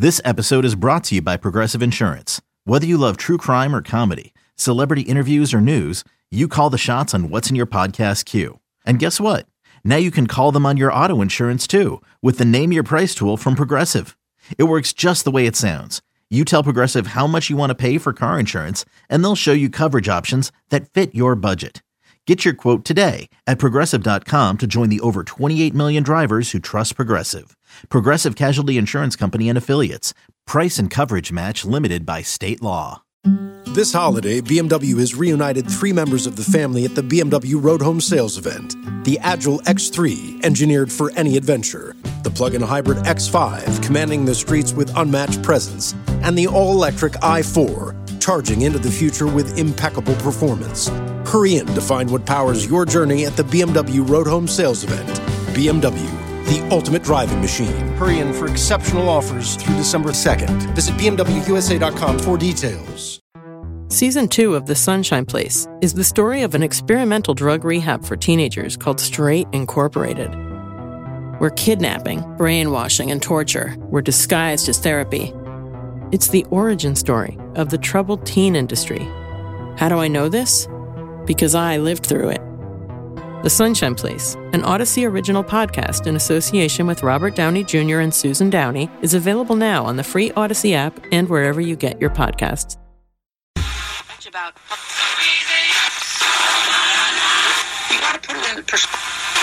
This episode is brought to you by Progressive Insurance. Whether you love true crime or comedy, celebrity interviews or news, you call the shots on what's in your podcast queue. And guess what? Now you can call them on your auto insurance too with the Name Your Price tool from Progressive. It works just the way it sounds. You tell Progressive how much you want to pay for car insurance, and they'll show you coverage options that fit your budget. Get your quote today at Progressive.com to join the over 28 million drivers who trust Progressive. Progressive Casualty Insurance Company and Affiliates. Price and coverage match limited by state law. This holiday, BMW has reunited 3 members of the family at the BMW Road Home Sales Event. The Agile X3, engineered for any adventure. The plug-in hybrid X5, commanding the streets with unmatched presence. And the all-electric i4, charging into the future with impeccable performance. Hurry in to find what powers your journey at the BMW Road Home Sales Event. BMW, the ultimate driving machine. Hurry in for exceptional offers through December 2nd. Visit BMWUSA.com for details. Season 2 of The Sunshine Place is the story of an experimental drug rehab for teenagers called Straight Incorporated, where kidnapping, brainwashing, and torture were disguised as therapy. It's the origin story of the troubled teen industry. How do I know this? Because I lived through it. The Sunshine Place, an Odyssey original podcast in association with Robert Downey Jr. and Susan Downey, is available now on the free Odyssey app and wherever you get your podcasts. About you gotta put it in perspective.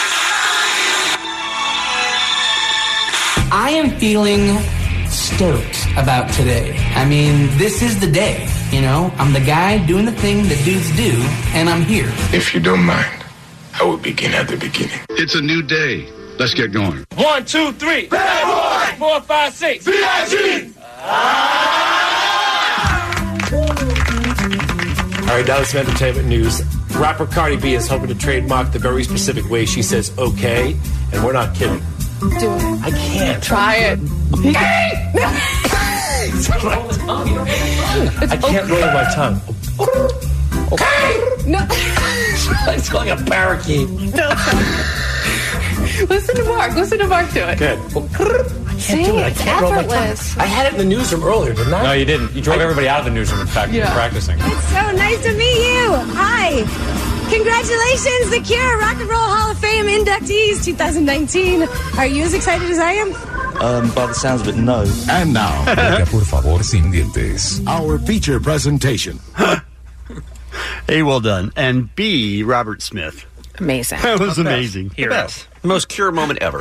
I am feeling stoked about today. I mean, this is the day, you know? I'm the guy doing the thing that dudes do, and I'm here. If you don't mind, I will begin at the beginning. It's a new day. Let's get going. 1, 2, 3. Bad boy! 4, 5, 6. B.I.G. All right, now it's some entertainment news. Rapper Cardi B is hoping to trademark the very specific way she says okay, and we're not kidding. Do it. I can't. Try it. Okay! I can't roll my tongue. Okay! No. It's like a parakeet. No. Listen to Mark. Listen to Mark do it. Good. I can't do it. I can't roll my tongue. I had it in the newsroom earlier, didn't I? No, you didn't. You drove everybody out of the newsroom, in fact, you were practicing. It's so nice to meet you. Hi. Congratulations, The Cure Rock and Roll Hall of Fame inductees 2019. Are you as excited as I am? By the sounds of it, no. And now, por favor, sin dientes. Our feature presentation. A, well done. And B, Robert Smith. Amazing. That was amazing. The best. The most Cure moment ever.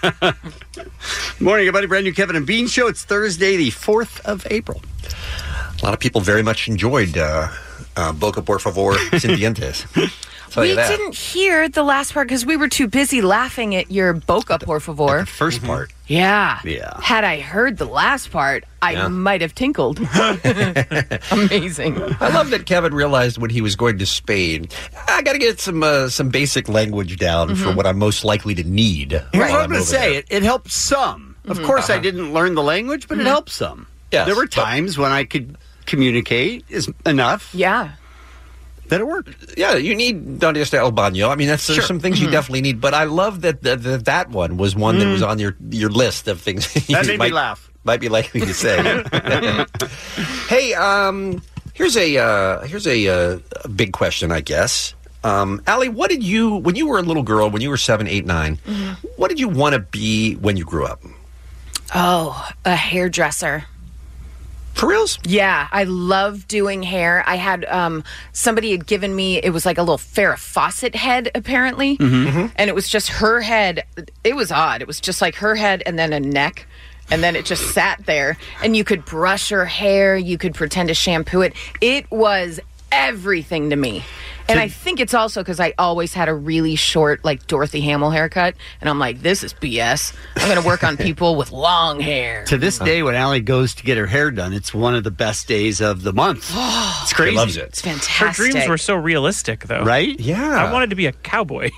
Morning, everybody. Brand new Kevin and Bean Show. It's Thursday, the 4th of April. A lot of people very much enjoyed Boca Por Favor Sin Dientes. We didn't hear the last part because we were too busy laughing at your Boca Por Favor. The first part. Yeah. Yeah. Had I heard the last part, I might have tinkled. Amazing. I love that Kevin realized when he was going to Spain, I got to get some basic language down for what I'm most likely to need. Here's what I'm going to say. It helped some. Of course, I didn't learn the language, but it helped some. Yes, there were times when I could communicate enough. Yeah. That it worked. Yeah, you need Donde Está El Baño. I mean, there's some things you definitely need, but I love that that one was one that was on your list of things that made me laugh. Might be likely to say. Hey, here's a big question, I guess. Allie, what did you, when you were a little girl, when you were 7, 8, 9, what did you want to be when you grew up? Oh, a hairdresser. For reals? Yeah, I love doing hair. I had somebody had given me, it was like a little Farrah Fawcett head, apparently. And it was just her head. It was odd. It was just like her head and then a neck. And then it just sat there. And you could brush her hair. You could pretend to shampoo it. It was everything to me. And I think it's also because I always had a really short, like, Dorothy Hamill haircut. And I'm like, this is BS. I'm going to work on people with long hair. To this day, when Allie goes to get her hair done, it's one of the best days of the month. It's crazy. She loves it. It's fantastic. Her dreams were so realistic, though. Right? Yeah. I wanted to be a cowboy.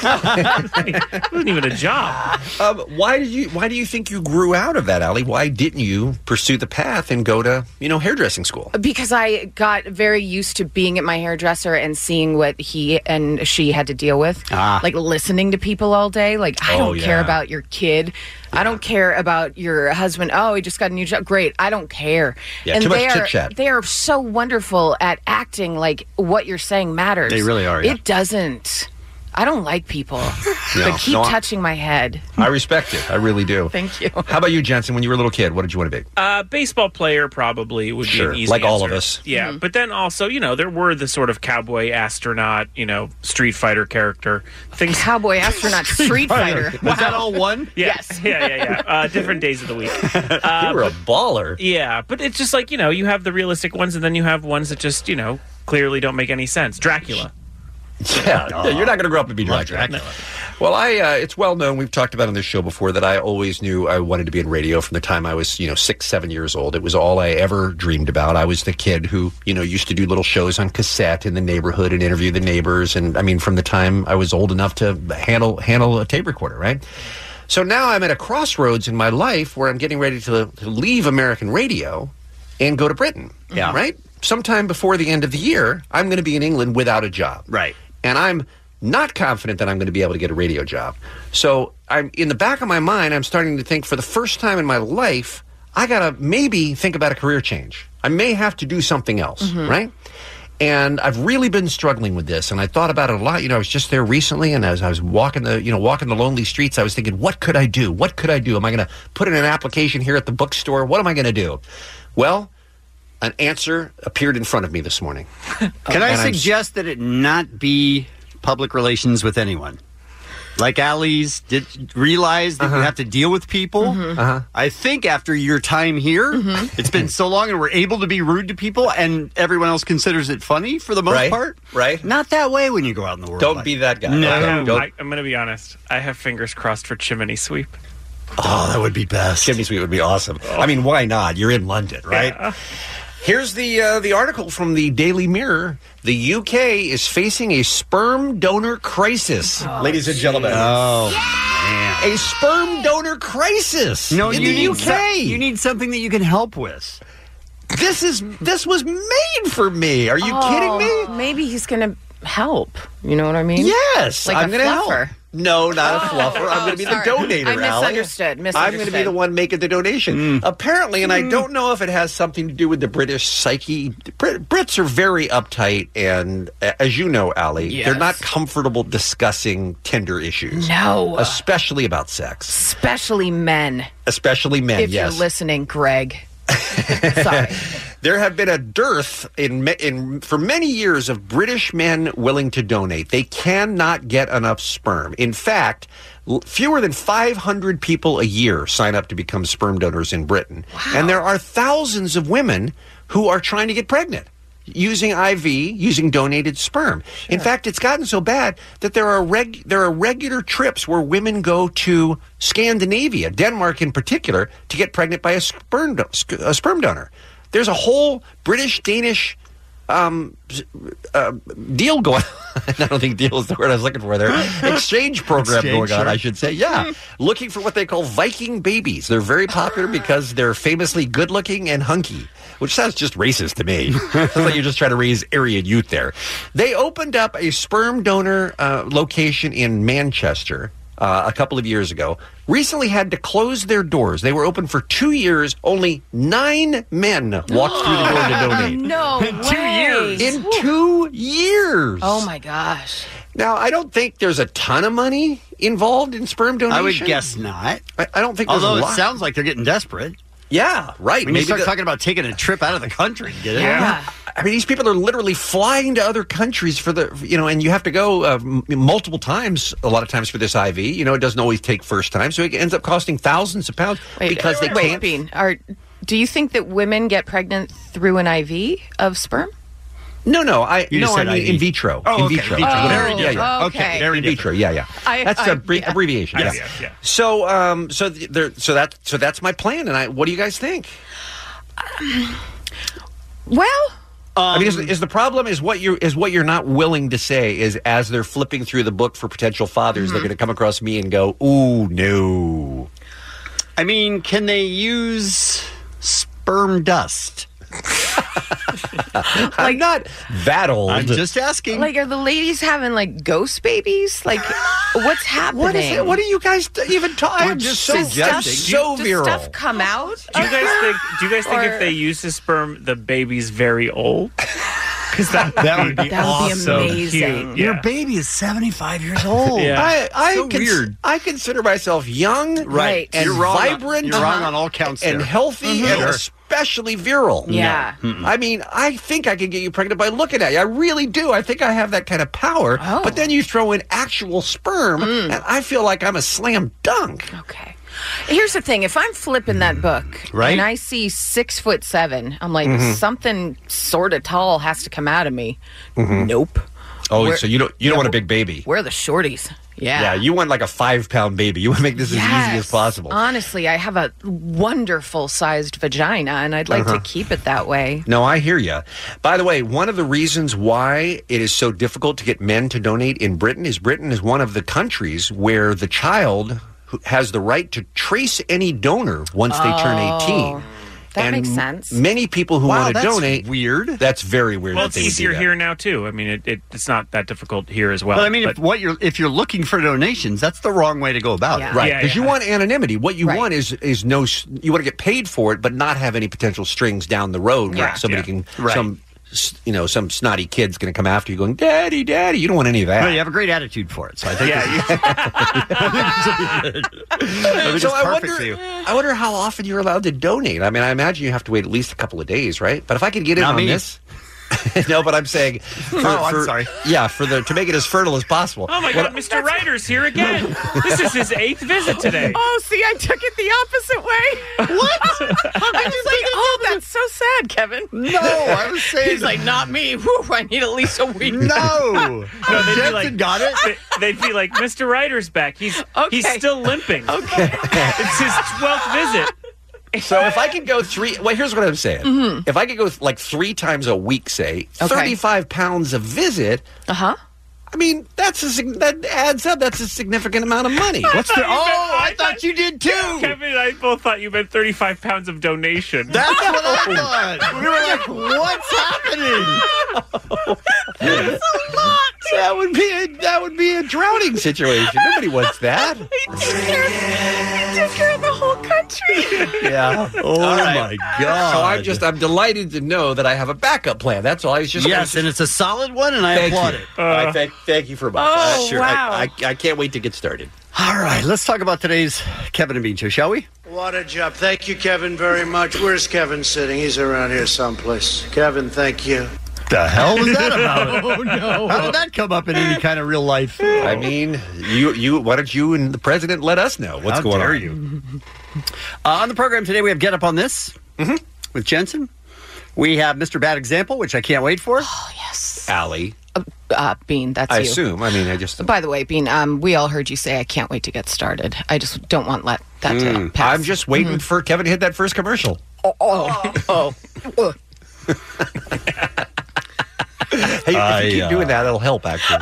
It wasn't even a job. Why do you think you grew out of that, Allie? Why didn't you pursue the path and go to, hairdressing school? Because I got very used to being at my hairdresser and seeing seeing what he and she had to deal with, like listening to people all day. Like, I don't care about your kid. I don't care about your husband. Oh, he just got a new job. Great. I don't care. Yeah, too much chit-chat. They are so wonderful at acting like what you're saying matters. They really are, yeah. It doesn't. I don't like people that keep touching my head. I respect it. I really do. Thank you. How about you, Jensen? When you were a little kid, what did you want to be? Baseball player probably would be an easy like all answer. of us. Yeah, but then also, there were the sort of cowboy astronaut, Street Fighter character things. Cowboy astronaut, Street Fighter. Was that all one? Yeah. Yes. Yeah. Different days of the week. You were a baller. Yeah, but it's just like, you have the realistic ones, and then you have ones that just, clearly don't make any sense. Dracula. Yeah, you're not going to grow up and be Dracula. Well, it's well known, we've talked about on this show before, that I always knew I wanted to be in radio from the time I was, 6, 7 years old. It was all I ever dreamed about. I was the kid who, used to do little shows on cassette in the neighborhood and interview the neighbors. And I mean, from the time I was old enough to handle a tape recorder, right? So now I'm at a crossroads in my life where I'm getting ready to leave American radio and go to Britain. Yeah. Right? Sometime before the end of the year, I'm going to be in England without a job. Right. And I'm not confident that I'm going to be able to get a radio job. So I'm in the back of my mind, I'm starting to think, for the first time in my life, I got to maybe think about a career change. I may have to do something else, right? And I've really been struggling with this, and I thought about it a lot. I was just there recently, and as I was walking the lonely streets, I was thinking, what could I do? What could I do? Am I going to put in an application here at the bookstore? What am I going to do? Well, an answer appeared in front of me this morning. Can I suggest that it not be public relations with anyone? Like Allie's did realize that you have to deal with people. I think after your time here, it's been so long and we're able to be rude to people and everyone else considers it funny for the most part. Right. Not that way when you go out in the world. Don't be that guy. No. Okay, I'm going to be honest. I have fingers crossed for Chimney Sweep. Oh, that would be best. Chimney Sweep would be awesome. I mean, why not? You're in London, right? Yeah. Here's the article from the Daily Mirror. The UK is facing a sperm donor crisis, ladies and gentlemen. Oh, man. A sperm donor crisis No, in you the need UK. you need something that you can help with. This was made for me. Are you kidding me? Maybe he's going to help. You know what I mean? Yes, Like I'm a going to help. fluffer. No, not a fluffer. I'm going to be sorry. the donator, I Allie. misunderstood. I'm going to be the one making the donation. Apparently, and I don't know if it has something to do with the British psyche. Brits are very uptight, and as you know, Allie, they're not comfortable discussing tender issues. No. Especially about sex. Especially men. Especially men, If yes. you're listening, Greg. Sorry. There have been a dearth for many years of British men willing to donate. They cannot get enough sperm. In fact, fewer than 500 people a year sign up to become sperm donors in Britain. Wow. And there are thousands of women who are trying to get pregnant using IV, using donated sperm. Sure. In fact, it's gotten so bad that there are regular trips where women go to Scandinavia, Denmark in particular, to get pregnant by a sperm donor. There's a whole British-Danish deal going on. I don't think deal is the word I was looking for there. Exchange program going on, I should say. Yeah. Looking for what they call Viking babies. They're very popular because they're famously good-looking and hunky, which sounds just racist to me. Sounds like you're just trying to raise Aryan youth there. They opened up a sperm donor location in Manchester a couple of years ago. Recently had to close their doors. They were open for 2 years. Only 9 men walked through the door to donate. No way. 2 years. In 2 years. Oh, my gosh. Now, I don't think there's a ton of money involved in sperm donation. I would guess not. I don't think there's Although a it lot. sounds like they're getting desperate. Yeah, right. When you start talking about taking a trip out of the country to get it. Yeah. I mean, these people are literally flying to other countries for and you have to go multiple times, a lot of times for this IV. It doesn't always take first time, so it ends up costing thousands of pounds because they can't. Bean, do you think that women get pregnant through an IV of sperm? No, I mean IV. in vitro. Oh, in okay. vitro. In vitro. Whatever. Very different. Yeah. Okay. Very in vitro. Yeah. That's the abbreviation. Yeah. Yes. Yeah. So that's my plan. And what do you guys think? Well, I mean, is the problem is what you're not willing to say is as they're flipping through the book for potential fathers, they're going to come across me and go, "Ooh, no." I mean, can they use sperm dust? I'm not that old. I'm just asking. Like, are the ladies having like ghost babies? Like, what's happening? What is it? What are you guys even talking? I'm just so suggesting. so Does virile. stuff come out? Do you guys think? Do you guys think Or- if they use the sperm, the baby's very old? Because that would be That would be so amazing. cute. Your Yeah. baby is 75 years old. Yeah. Weird. I consider myself young, Right. and You're wrong. vibrant, You're wrong on all counts and there. healthy, and Sure. especially virile. Yeah. I mean, I think I could get you pregnant by looking at you. I really do. I think I have that kind of power. Oh. But then you throw in actual sperm, and I feel like I'm a slam dunk. Okay. Here's the thing: if I'm flipping that book Right. and I see 6'7", I'm like, something sort of tall has to come out of me. Nope. Oh, Where- so you don't want a big baby? Where are the shorties? Yeah. Yeah, you want like a 5-pound baby. You want to make this as easy as possible. Honestly, I have a wonderful sized vagina, and I'd like to keep it that way. No, I hear you. By the way, one of the reasons why it is so difficult to get men to donate in Britain is one of the countries where the child has the right to trace any donor once they turn 18. That And makes sense. Many people who want to donate. Weird. That's very weird. Well, that it's they would do easier that. here now too. I mean, it's not that difficult here as well. But I mean, if you're looking for donations, that's the wrong way to go about it. Right, Yeah, because yeah. you want anonymity. What you Right. want is no. You want to get paid for it, but not have any potential strings down the road where Yeah. somebody can Right. some snotty kid's going to come after you, going, "Daddy, Daddy." You don't want any of that. No, you have a great attitude for it, so I think So I perfect wonder, for you. I wonder how often you're allowed to donate. I mean, I imagine you have to wait at least a couple of days, right? But if I could get in Not on me. this. No, but I'm saying, I'm sorry. Yeah, to make it as fertile as possible. oh my God, Mr. Ryder's here again. This is his 8th visit today. Oh, see, I took it the opposite way. What? I was like, oh, that's so sad, Kevin. No, I was saying. He's like, not me. Whew, I need at least a week. No. No, they'd be Jensen like, got it. They'd be like, Mr. Ryder's back. He's still limping. Okay. It's his 12th visit. So if I could go here's what I'm saying. If I could go like 3 times a week, say, 35 pounds a visit, I mean, that adds up. That's a significant amount of money. I thought you did too. Kevin and I both thought you meant 35 pounds of donation. That's what I thought. We were like, what's happening? That would be a drowning situation. Nobody wants that. He took care of the whole country. Yeah. Oh my God. So I'm delighted to know that I have a backup plan. That's all. I was just Yes, and it's a solid one, and I applaud it. I thank you for much. Oh, Sure. wow. I can't wait to get started. All right, let's talk about today's Kevin and Bean Show, shall we? What a job. Thank you, Kevin, very much. Where's Kevin sitting? He's around here someplace. Kevin, thank you. The hell was that about? Oh, no. How did that come up in any kind of real life? I mean, you. Why don't you and the president let us know what's going dare on? you? On the program today, we have Get Up on This with Jensen. We have Mr. Bad Example, which I can't wait for. Oh, yes. Allie. Bean, that's I you. assume. I mean, I just. By the way, Bean, we all heard you say, I can't wait to get started. I just don't want that to pass. I'm just waiting for Kevin to hit that first commercial. Hey, if you keep doing that, it'll help, actually.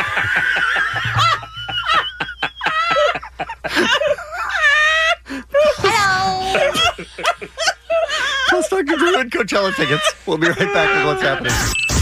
Let's talk to Drew and Coachella tickets. We'll be right back with what's happening.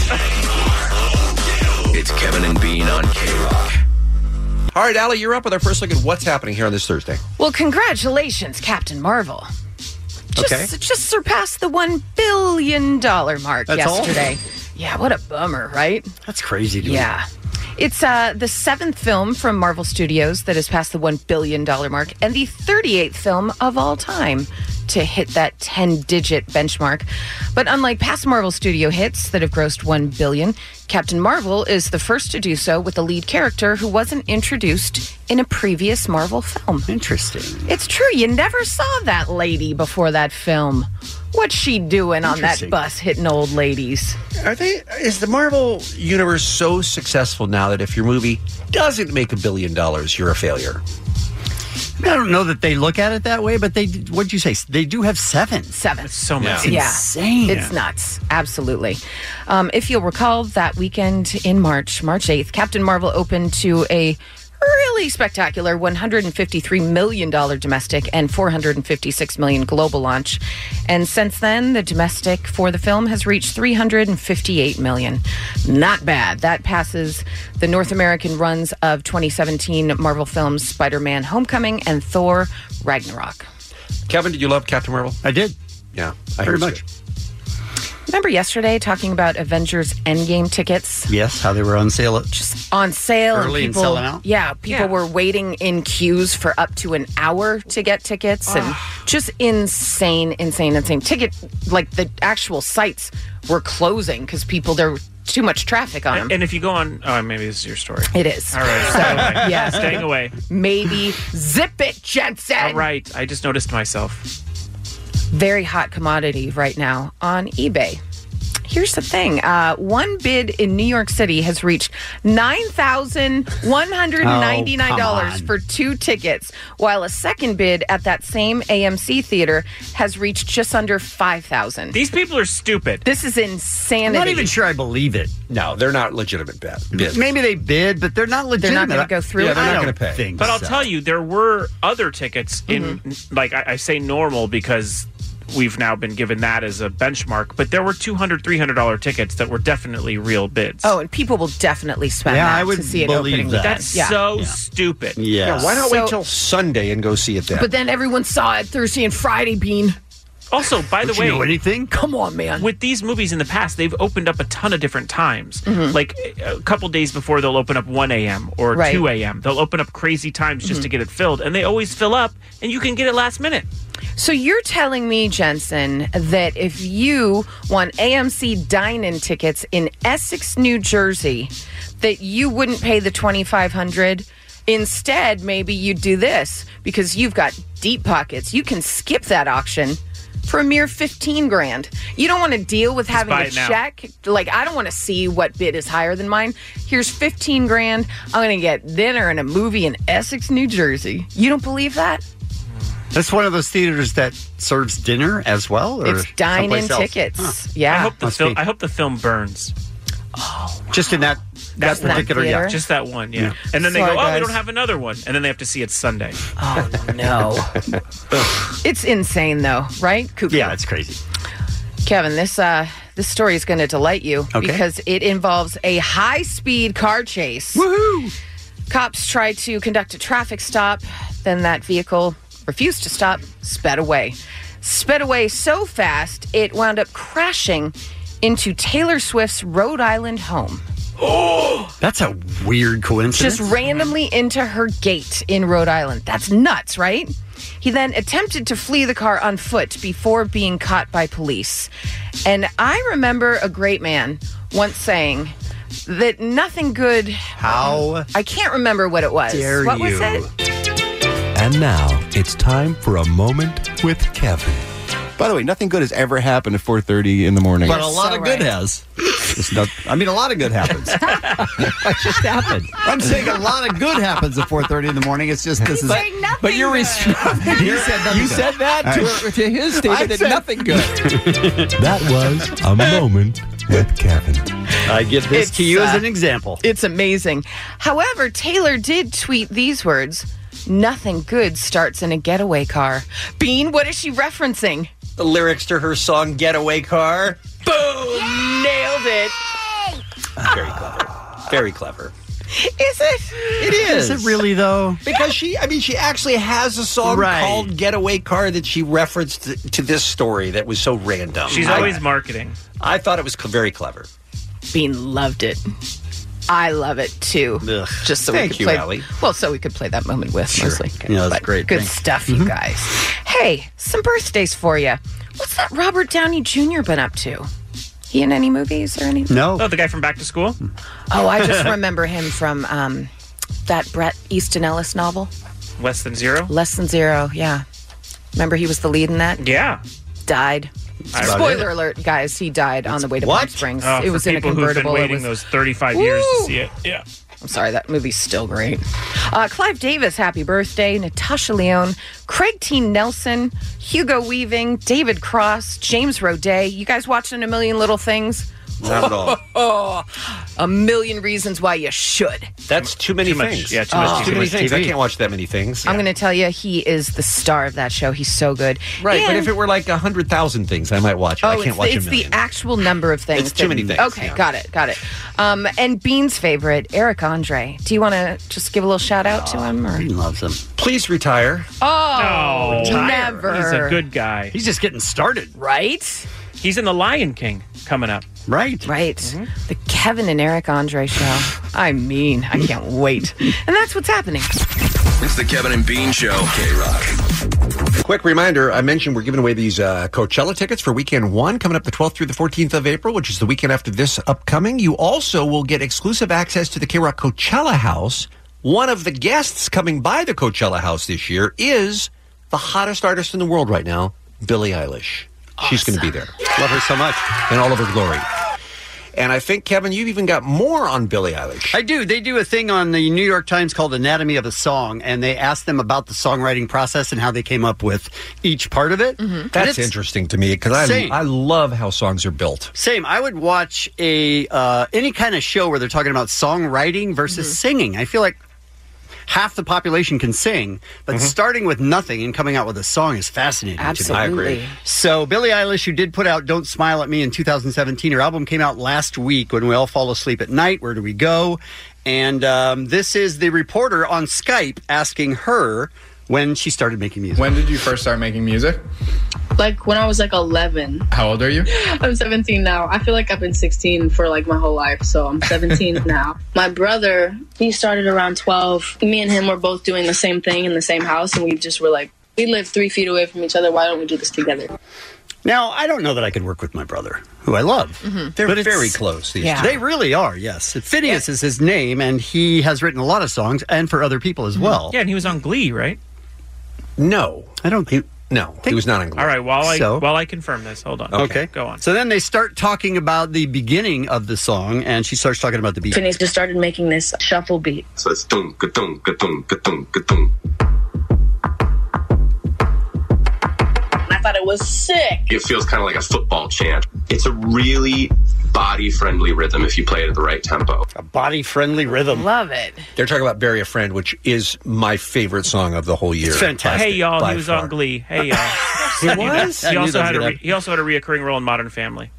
It's Kevin and Bean on K-Rock. All right, Allie, you're up with our first look at what's happening here on this Thursday. Well, congratulations, Captain Marvel. Just surpassed the $1 billion mark That's all? yesterday. Yeah, what a bummer, right? That's crazy to me. Yeah. It's the 7th film from Marvel Studios that has passed the $1 billion mark and the 38th film of all time to hit that 10-digit benchmark. But unlike past Marvel Studio hits that have grossed $1 billion, Captain Marvel is the first to do so with a lead character who wasn't introduced in a previous Marvel film. Interesting. It's true. You never saw that lady before that film. What's she doing on that bus hitting old ladies? Is the Marvel universe so successful now that if your movie doesn't make $1 billion, you're a failure? I don't know that they look at it that way, but what'd you say? They do have 7. 7. So much. Yeah. Insane. It's nuts. Absolutely. If you'll recall, that weekend in March 8th, Captain Marvel opened to a really spectacular $153 million domestic and $456 million global launch. And since then, the domestic for the film has reached $358 million. Not bad. That passes the North American runs of 2017 Marvel films Spider-Man Homecoming and Thor Ragnarok. Kevin, did you love Captain Marvel? I did. Yeah, I Very heard much. so. Remember yesterday talking about Avengers Endgame tickets? Yes, how they were on sale. Just on sale. Early and selling out? Yeah, people were waiting in queues for up to an hour to get tickets. And just insane. Ticket, like the actual sites were closing because there was too much traffic on them. And if you go on... Oh, maybe this is your story. It is. All right. So, yeah. Staying away. Maybe zip it, Jensen. All right. I just noticed myself. Very hot commodity right now on eBay. Here's the thing. One bid in New York City has reached $9,199 for 2 tickets, while a second bid at that same AMC theater has reached just under $5,000. Things people are stupid. This is insanity. I'm not even sure I believe it. No, they're not legitimate bids. Maybe they bid, but they're not legitimate. They're not going to go through. Yeah, they're I not don't going to pay. think But I'll so. tell you, there were other tickets in, like, I say normal because we've now been given that as a benchmark, but there were $200, $300 tickets that were definitely real bids. Oh, and people will definitely spend that to see it opening that. weekend. That's so stupid. Yeah, why not wait till Sunday and go see it then? But then everyone saw it Thursday and Friday, Bean. Also, by the way, you know anything? Come on, man. With these movies in the past, they've opened up a ton of different times. Like a couple days before, they'll open up 1 a.m. or 2 a.m. They'll open up crazy times just to get it filled, and they always fill up, and you can get it last minute. So you're telling me, Jensen, that if you want AMC dine-in tickets in Essex, New Jersey, that you wouldn't pay the $2,500? Instead, maybe you'd do this because you've got deep pockets. You can skip that auction for a mere $15,000. You don't want to deal with having buy a it now. check. Like, I don't want to see what bid is higher than mine. Here's $15,000. I'm going to get dinner and a movie in Essex, New Jersey. You don't believe that? That's one of those theaters that serves dinner as well? Or It's dine-in someplace else? tickets. Huh. Yeah. I hope the film burns. Just in that particular, theater? Just that one, yeah. And then they Sorry, go, guys. we don't have another one. And then they have to see it Sunday. Oh, no. It's insane, though, right? Cuckoo. Yeah, it's crazy. Kevin, this story is going to delight you because it involves a high-speed car chase. Woohoo! Cops tried to conduct a traffic stop. Then that vehicle refused to stop, sped away. Sped away so fast, it wound up crashing into Taylor Swift's Rhode Island home. Oh, that's a weird coincidence. Just randomly into her gate in Rhode Island. That's nuts, right? He then attempted to flee the car on foot before being caught by police. And I remember a great man once saying that nothing good... How I can't remember what it was. dare What was you. it? And now it's time for a moment with Kevin. By the way, nothing good has ever happened at 4:30 in the morning. But a lot of good has. A lot of good happens. What just happened? I'm saying a lot of good happens at 4:30 in the morning. It's just this is. But you're You said nothing You good. said that to his statement that nothing good. That was a moment with Kevin. I give this to you as an example. It's amazing. However, Taylor did tweet these words: "Nothing good starts in a getaway car." Bean, what is she referencing? The lyrics to her song "Getaway Car." Boom! Nailed it. Very clever. Very clever. Is it? It is. Is it really, though? Because she actually has a song called "Getaway Car" that she referenced to this story that was so random. She's always marketing. I thought it was very clever. Bean loved it. I love it too. Ugh. Just so Thank we could you, play. Allie. Well, so we could play that moment with mostly. Yeah, that's But great. Good Thanks. stuff, you guys. Hey, some birthdays for you. What's that Robert Downey Jr. been up to? He in any movies or anything? No. Oh, the guy from Back to School? Oh, I just remember him from that Bret Easton Ellis novel, Less Than Zero? Less Than Zero. Yeah, remember he was the lead in that. Yeah. Died. About Spoiler alert, guys! He died on the way to Palm Springs. Oh, it was for in a people who've been convertible. It waiting was those 35 years to Woo! see it. Yeah. I'm sorry, that movie's still great. Clive Davis, happy birthday. Natasha Lyonne, Craig T. Nelson, Hugo Weaving, David Cross, James Roday. You guys watching A Million Little Things? Not at all. Oh, a million reasons why you should. That's too many much- things. yeah, too much Too many TV. things. I can't watch that many things. I'm going to tell you, he is the star of that show. He's so good. Right, but And- if it were like 100,000 things, I might watch it. I can't watch a it's the million. actual number of things. It's too many things, Okay, yeah. got it. And Bean's favorite, Eric Andre. Do you want to just give a little shout out to him? Or? He loves him. Please retire. Oh, No. never. He's a good guy. He's just getting started. Right? He's in The Lion King coming up. Right. The Kevin and Eric Andre show. I can't wait. And that's what's happening. It's the Kevin and Bean Show. K-Rock. Quick reminder, I mentioned we're giving away these Coachella tickets for weekend 1 coming up the 12th through the 14th of April, which is the weekend after this upcoming. You also will get exclusive access to the K-Rock Coachella House. One of the guests coming by the Coachella House this year is the hottest artist in the world right now, Billie Eilish. She's going to be there. Love her so much. In all of her glory. And I think, Kevin, you've even got more on Billie Eilish. I do. They do a thing on the New York Times called Anatomy of a Song, and they ask them about the songwriting process and how they came up with each part of it. Mm-hmm. That's interesting to me because I love how songs are built. Same. I would watch any kind of show where they're talking about songwriting versus singing. I feel like half the population can sing, but starting with nothing and coming out with a song is fascinating to me. Absolutely. I agree. So Billie Eilish, who did put out Don't Smile at Me in 2017, her album came out last week, When We All Fall Asleep at Night, Where Do We Go? And this is the reporter on Skype asking her when she started making music. When did you first start making music? Like when I was like 11. How old are you? I'm 17 now. I feel like I've been 16 for like my whole life, so I'm 17 now. My brother, he started around 12. Me and him were both doing the same thing in the same house, and we just were like, we live 3 feet away from each other. Why don't we do this together? Now, I don't know that I could work with my brother, who I love. They're But it's- very close. These They really are, yes. Phineas is his name, and he has written a lot of songs, and for other people as well. Yeah, and he was on Glee, right? No. I don't think... No, he was not on Glee. All right, while So? I confirm this, hold on. Okay. Go on. So then they start talking about the beginning of the song, and she starts talking about the beat. Phineas just started making this shuffle beat. So it's dum ka dum ka dum ka dum ka dum. I thought it was sick. It feels kind of like a football chant. It's a really body-friendly rhythm if you play it at the right tempo. A body-friendly rhythm. Love it. They're talking about Bury a Friend, which is my favorite song of the whole year. It's fantastic. Hey y'all, by he was far. on Glee. Hey y'all. He was? He also had a reoccurring role in Modern Family.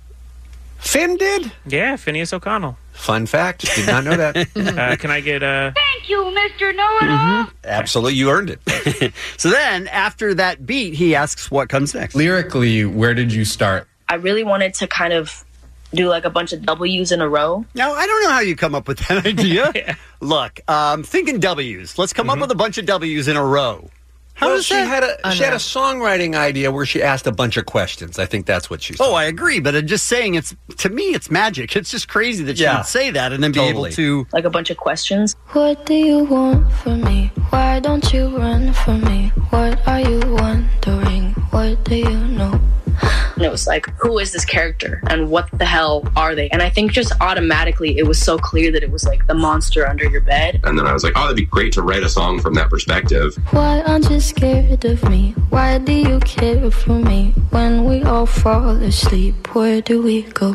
Finn did? Yeah, Phineas O'Connell. Fun fact. Did not know that. Can I get a... Thank you, Mr. Know-It-All. Absolutely, you earned it. So then, after that beat, he asks what comes next. Lyrically, where did you start? I really wanted to kind of do like a bunch of W's in a row. Now, I don't know how you come up with that idea. Look, thinking W's. Let's come up with a bunch of W's in a row. How Well, does she that? had a songwriting idea where she asked a bunch of questions. I think that's what she said. Oh, I agree, but I'm just saying, to me, it's magic. It's just crazy that she Yeah. would say that and then be able to... Like a bunch of questions. What do you want from me? Why don't you run from me? What are you wondering? What do you know? And it was like, who is this character? And what the hell are they? And I think just automatically it was so clear that it was like the monster under your bed. And then I was like, oh, that'd be great to write a song from that perspective. Why aren't you scared of me? Why do you care for me? When we all fall asleep, where do we go?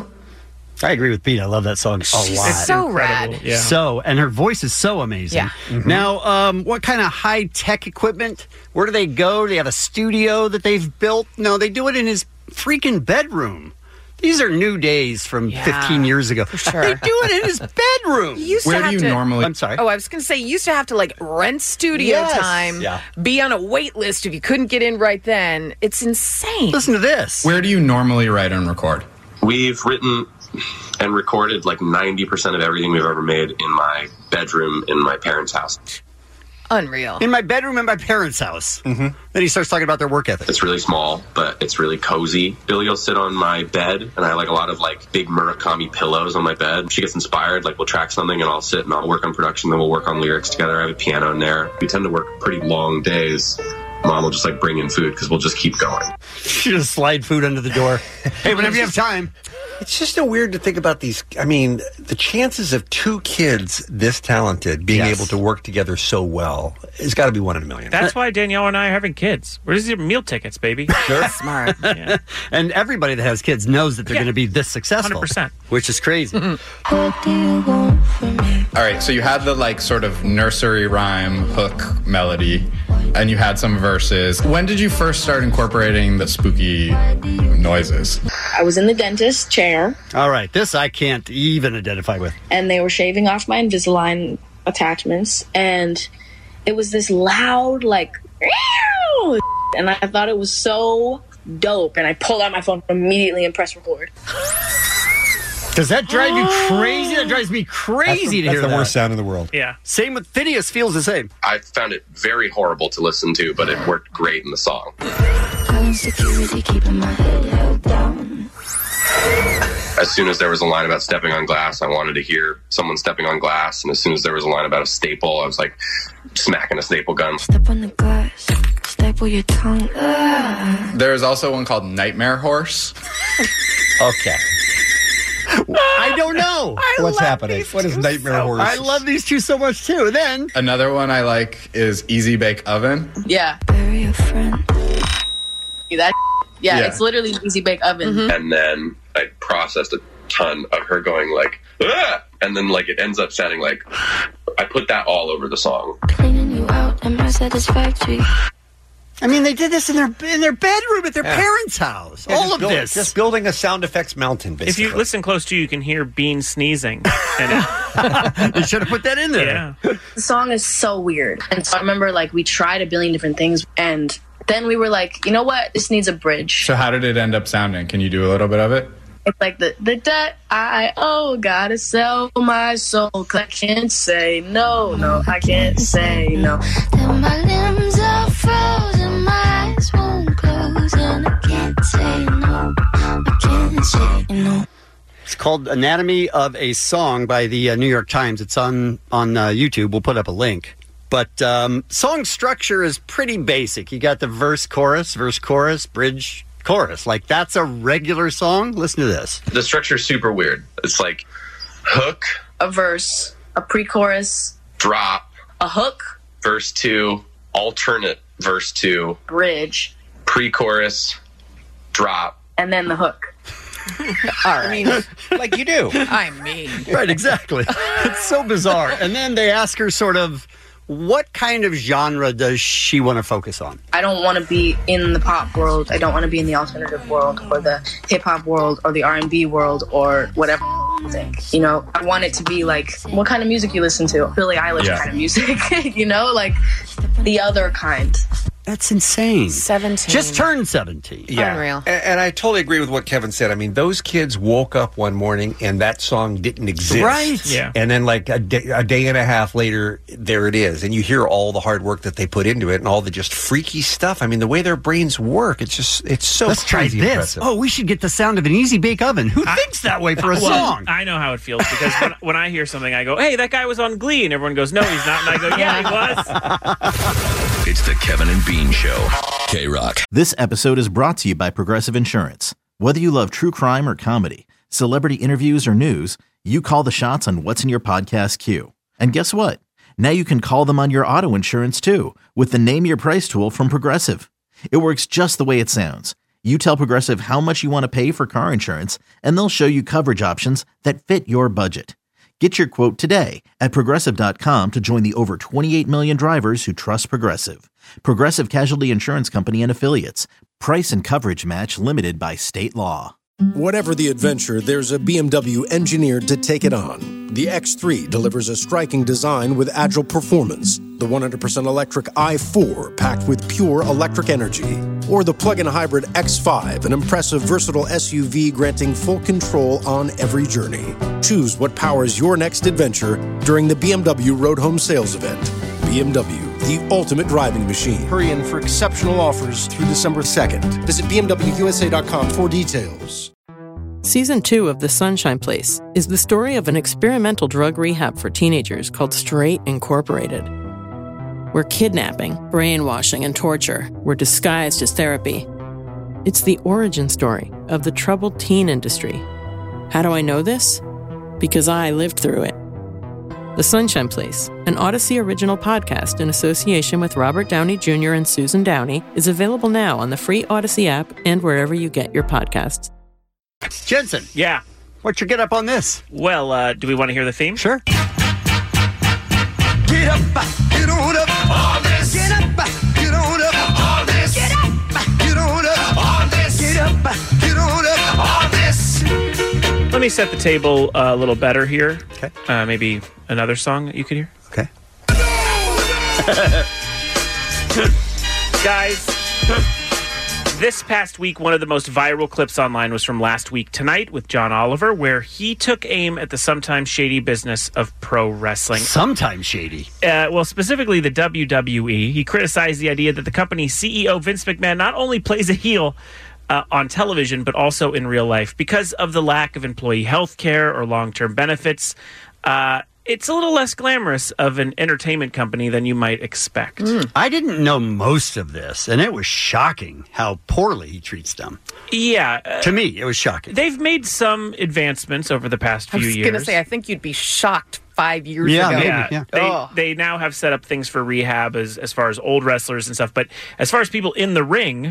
I agree with Pete. I love that song a lot. She's so rad. Yeah. So, and her voice is so amazing. Yeah. Mm-hmm. Now, what kind of high-tech equipment? Where do they go? Do they have a studio that they've built? No, they do it in his freaking bedroom. These are new days from 15 years ago. sure. They do it in his bedroom. You used to have to, I'm sorry. Oh, I was going to say, you used to have to like rent studio Yes. time, Yeah. be on a wait list if you couldn't get in right then. It's insane. Listen to this. Where do you normally write and record? We've written and recorded like 90% of everything we've ever made in my bedroom in my parents' house. Unreal. In my bedroom in my parents' house. Mm-hmm. Then he starts talking about their work ethic. It's really small, but it's really cozy. Billy will sit on my bed, and I like a lot of like big Murakami pillows on my bed. She gets inspired, like we'll track something, and I'll sit and I'll work on production, then we'll work on lyrics together. I have a piano in there. We tend to work pretty long days. Mom will just like bring in food because we'll just keep going. You just slide food under the door. Hey, whenever you have time. It's just so weird to think about these. I mean, the chances of two kids this talented being able to work together so well has got to be 1 in a million. That's why Danielle and I are having kids. Where's your meal tickets, baby? Sure. Smart. Yeah. And everybody that has kids knows that they're going to be this successful. 100%. Which is crazy. What do you want from me? All right, so you had the like sort of nursery rhyme hook melody, and you had some verses. When did you first start incorporating the spooky noises? I was in the dentist chair, All right, this I can't even identify with. and they were shaving off my Invisalign attachments, and it was this loud, like, and I thought it was so dope, and I pulled out my phone immediately and pressed record. Does that drive you crazy? That drives me crazy to hear That's that. the worst sound in the world. Yeah. Same with Phineas, feels the same. I found it very horrible to listen to, but it worked great in the song. Calling security, keeping my head held down. As soon as there was a line about stepping on glass, I wanted to hear someone stepping on glass. And as soon as there was a line about a staple, I was like smacking a staple gun. Step on the glass, staple your tongue. There's also one called Nightmare Horse. Okay. I don't know. What's happening? What is Nightmare Horse? I love these two so much too. Then Another one I like is Easy Bake Oven. Yeah. Bury a friend. That, Yeah. it's literally an easy bake oven. And then I processed a ton of her going like, ah! And then like it ends up sounding like, I put that all over the song. Cleaning you out, am I satisfactory? I mean, they did this in their bedroom at their parents' house. Yeah, All just of build- this. Just building a sound effects mountain, If basically. you listen close to you can hear Bean sneezing. And They should have put that in there. yeah. The song is so weird. And so I remember, like, we tried a billion different things, and then we were like, you know what? This needs a bridge. So how did it end up sounding? Can you do a little bit of it? It's like the debt I owe, gotta sell my soul. 'Cause I can't say no, I can't say no. Then my limbs are frozen, my eyes won't close, and I can't say no. I can't say no. It's called Anatomy of a Song by the New York Times. It's on YouTube. We'll put up a link. But song structure is pretty basic. You got the verse, chorus, bridge, chorus. Like, that's a regular song. Listen to this. The structure's super weird. It's like hook, A verse, a pre-chorus, drop, a hook, verse 2, alternate verse 2, bridge, pre-chorus, drop. and then the hook. All right. like you do. I mean. Right, exactly. It's so bizarre. And then they ask her sort of, what kind of genre does she want to focus on? I don't want to be in the pop world. I don't want to be in the alternative world or the hip-hop world or the R&B world or whatever you think. You know, I want it to be like, what kind of music you listen to? Billie Eilish kind of music. You know, like the other kind. That's insane. 17. Just turned 17. Yeah. Unreal. And I totally agree with what Kevin said. I mean, those kids woke up one morning and that song didn't exist. Right. Yeah. And then like a day and a half later, there it is. And you hear all the hard work that they put into it and all the just freaky stuff. I mean, the way their brains work, it's so Let's try crazy this. impressive. Oh, we should get the sound of an Easy Bake Oven. Who thinks that way for a song? I know how it feels because when I hear something, I go, hey, that guy was on Glee. And everyone goes, no, he's not. And I go, yeah, he was. It's the Kevin and Bean Show. K-Rock. This episode is brought to you by Progressive Insurance. Whether you love true crime or comedy, celebrity interviews or news, you call the shots on what's in your podcast queue. And guess what? Now you can call them on your auto insurance too with the Name Your Price tool from Progressive. It works just the way it sounds. You tell Progressive how much you want to pay for car insurance, and they'll show you coverage options that fit your budget. Get your quote today at Progressive.com to join the over 28 million drivers who trust Progressive. Progressive Casualty Insurance Company and Affiliates. Price and coverage match limited by state law. Whatever the adventure, there's a BMW engineered to take it on. The X3 delivers a striking design with agile performance. The 100% electric i4 packed with pure electric energy. Or the plug-in hybrid X5, an impressive, versatile SUV granting full control on every journey. Choose what powers your next adventure during the BMW Road Home Sales Event. BMW, the ultimate driving machine. Hurry in for exceptional offers through December 2nd. Visit BMWUSA.com for details. Season 2 of The Sunshine Place is the story of an experimental drug rehab for teenagers called Straight Incorporated, where kidnapping, brainwashing, and torture were disguised as therapy. It's the origin story of the troubled teen industry How do I know this? Because I lived through it. The Sunshine Place, an Odyssey original podcast in association with Robert Downey Jr. and Susan Downey, is available now on the free Odyssey app and wherever you get your podcasts. Jensen. Yeah. What's your get up on this? Well, do we want to hear the theme? Sure. Get up, get on up on this. Get up, get on up on this. Get up, get on up on this. Get up, get on up on this. Let me set the table a little better here. Okay. Maybe another song that you could hear. Okay. Guys, this past week, one of the most viral clips online was from Last Week Tonight with John Oliver, where he took aim at the sometimes shady business of pro wrestling. Sometimes shady? Well, specifically the WWE. He criticized the idea that the company's CEO, Vince McMahon, not only plays a heel on television, but also in real life because of the lack of employee health care or long-term benefits. It's a little less glamorous of an entertainment company than you might expect. I didn't know most of this, and it was shocking how poorly he treats them. Yeah. To me, it was shocking. They've made some advancements over the past few years. I was going to say, I think you'd be shocked 5 years ago. Maybe. They now have set up things for rehab as far as old wrestlers and stuff. But as far as people in the ring,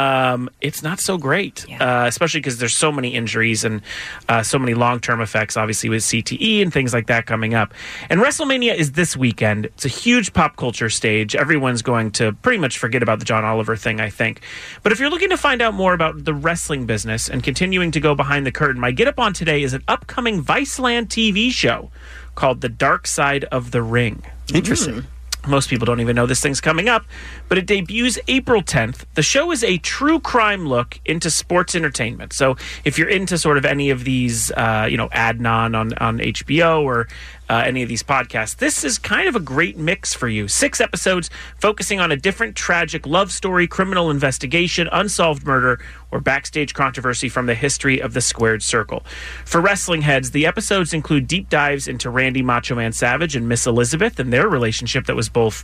it's not so great, especially because there's so many injuries and so many long-term effects, obviously, with CTE and things like that coming up. And WrestleMania is this weekend. It's a huge pop culture stage. Everyone's going to pretty much forget about the John Oliver thing, I think. But if you're looking to find out more about the wrestling business and continuing to go behind the curtain, my get up on today is an upcoming Viceland TV show called The Dark Side of the Ring. Interesting. Most people don't even know this thing's coming up, but it debuts April 10th. The show is a true crime look into sports entertainment. So if you're into sort of any of these, Adnan on HBO or any of these podcasts, this is kind of a great mix for you. 6 episodes focusing on a different tragic love story, criminal investigation, unsolved murder, or backstage controversy from the history of the Squared Circle. For wrestling heads, the episodes include deep dives into Randy Macho Man Savage and Miss Elizabeth and their relationship that was both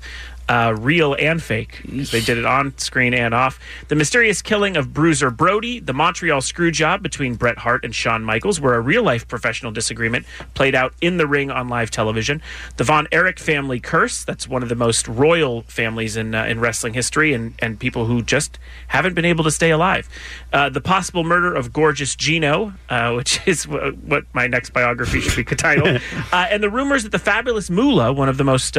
real and fake. They did it on screen and off. The mysterious killing of Bruiser Brody, the Montreal Screwjob between Bret Hart and Shawn Michaels, where a real-life professional disagreement played out in the ring on live television. The Von Erich family curse, that's one of the most royal families in wrestling history and people who just haven't been able to stay alive. The possible murder of Gorgeous Gino, which is what my next biography should be titled. And the rumors that the Fabulous Moolah, one of the most,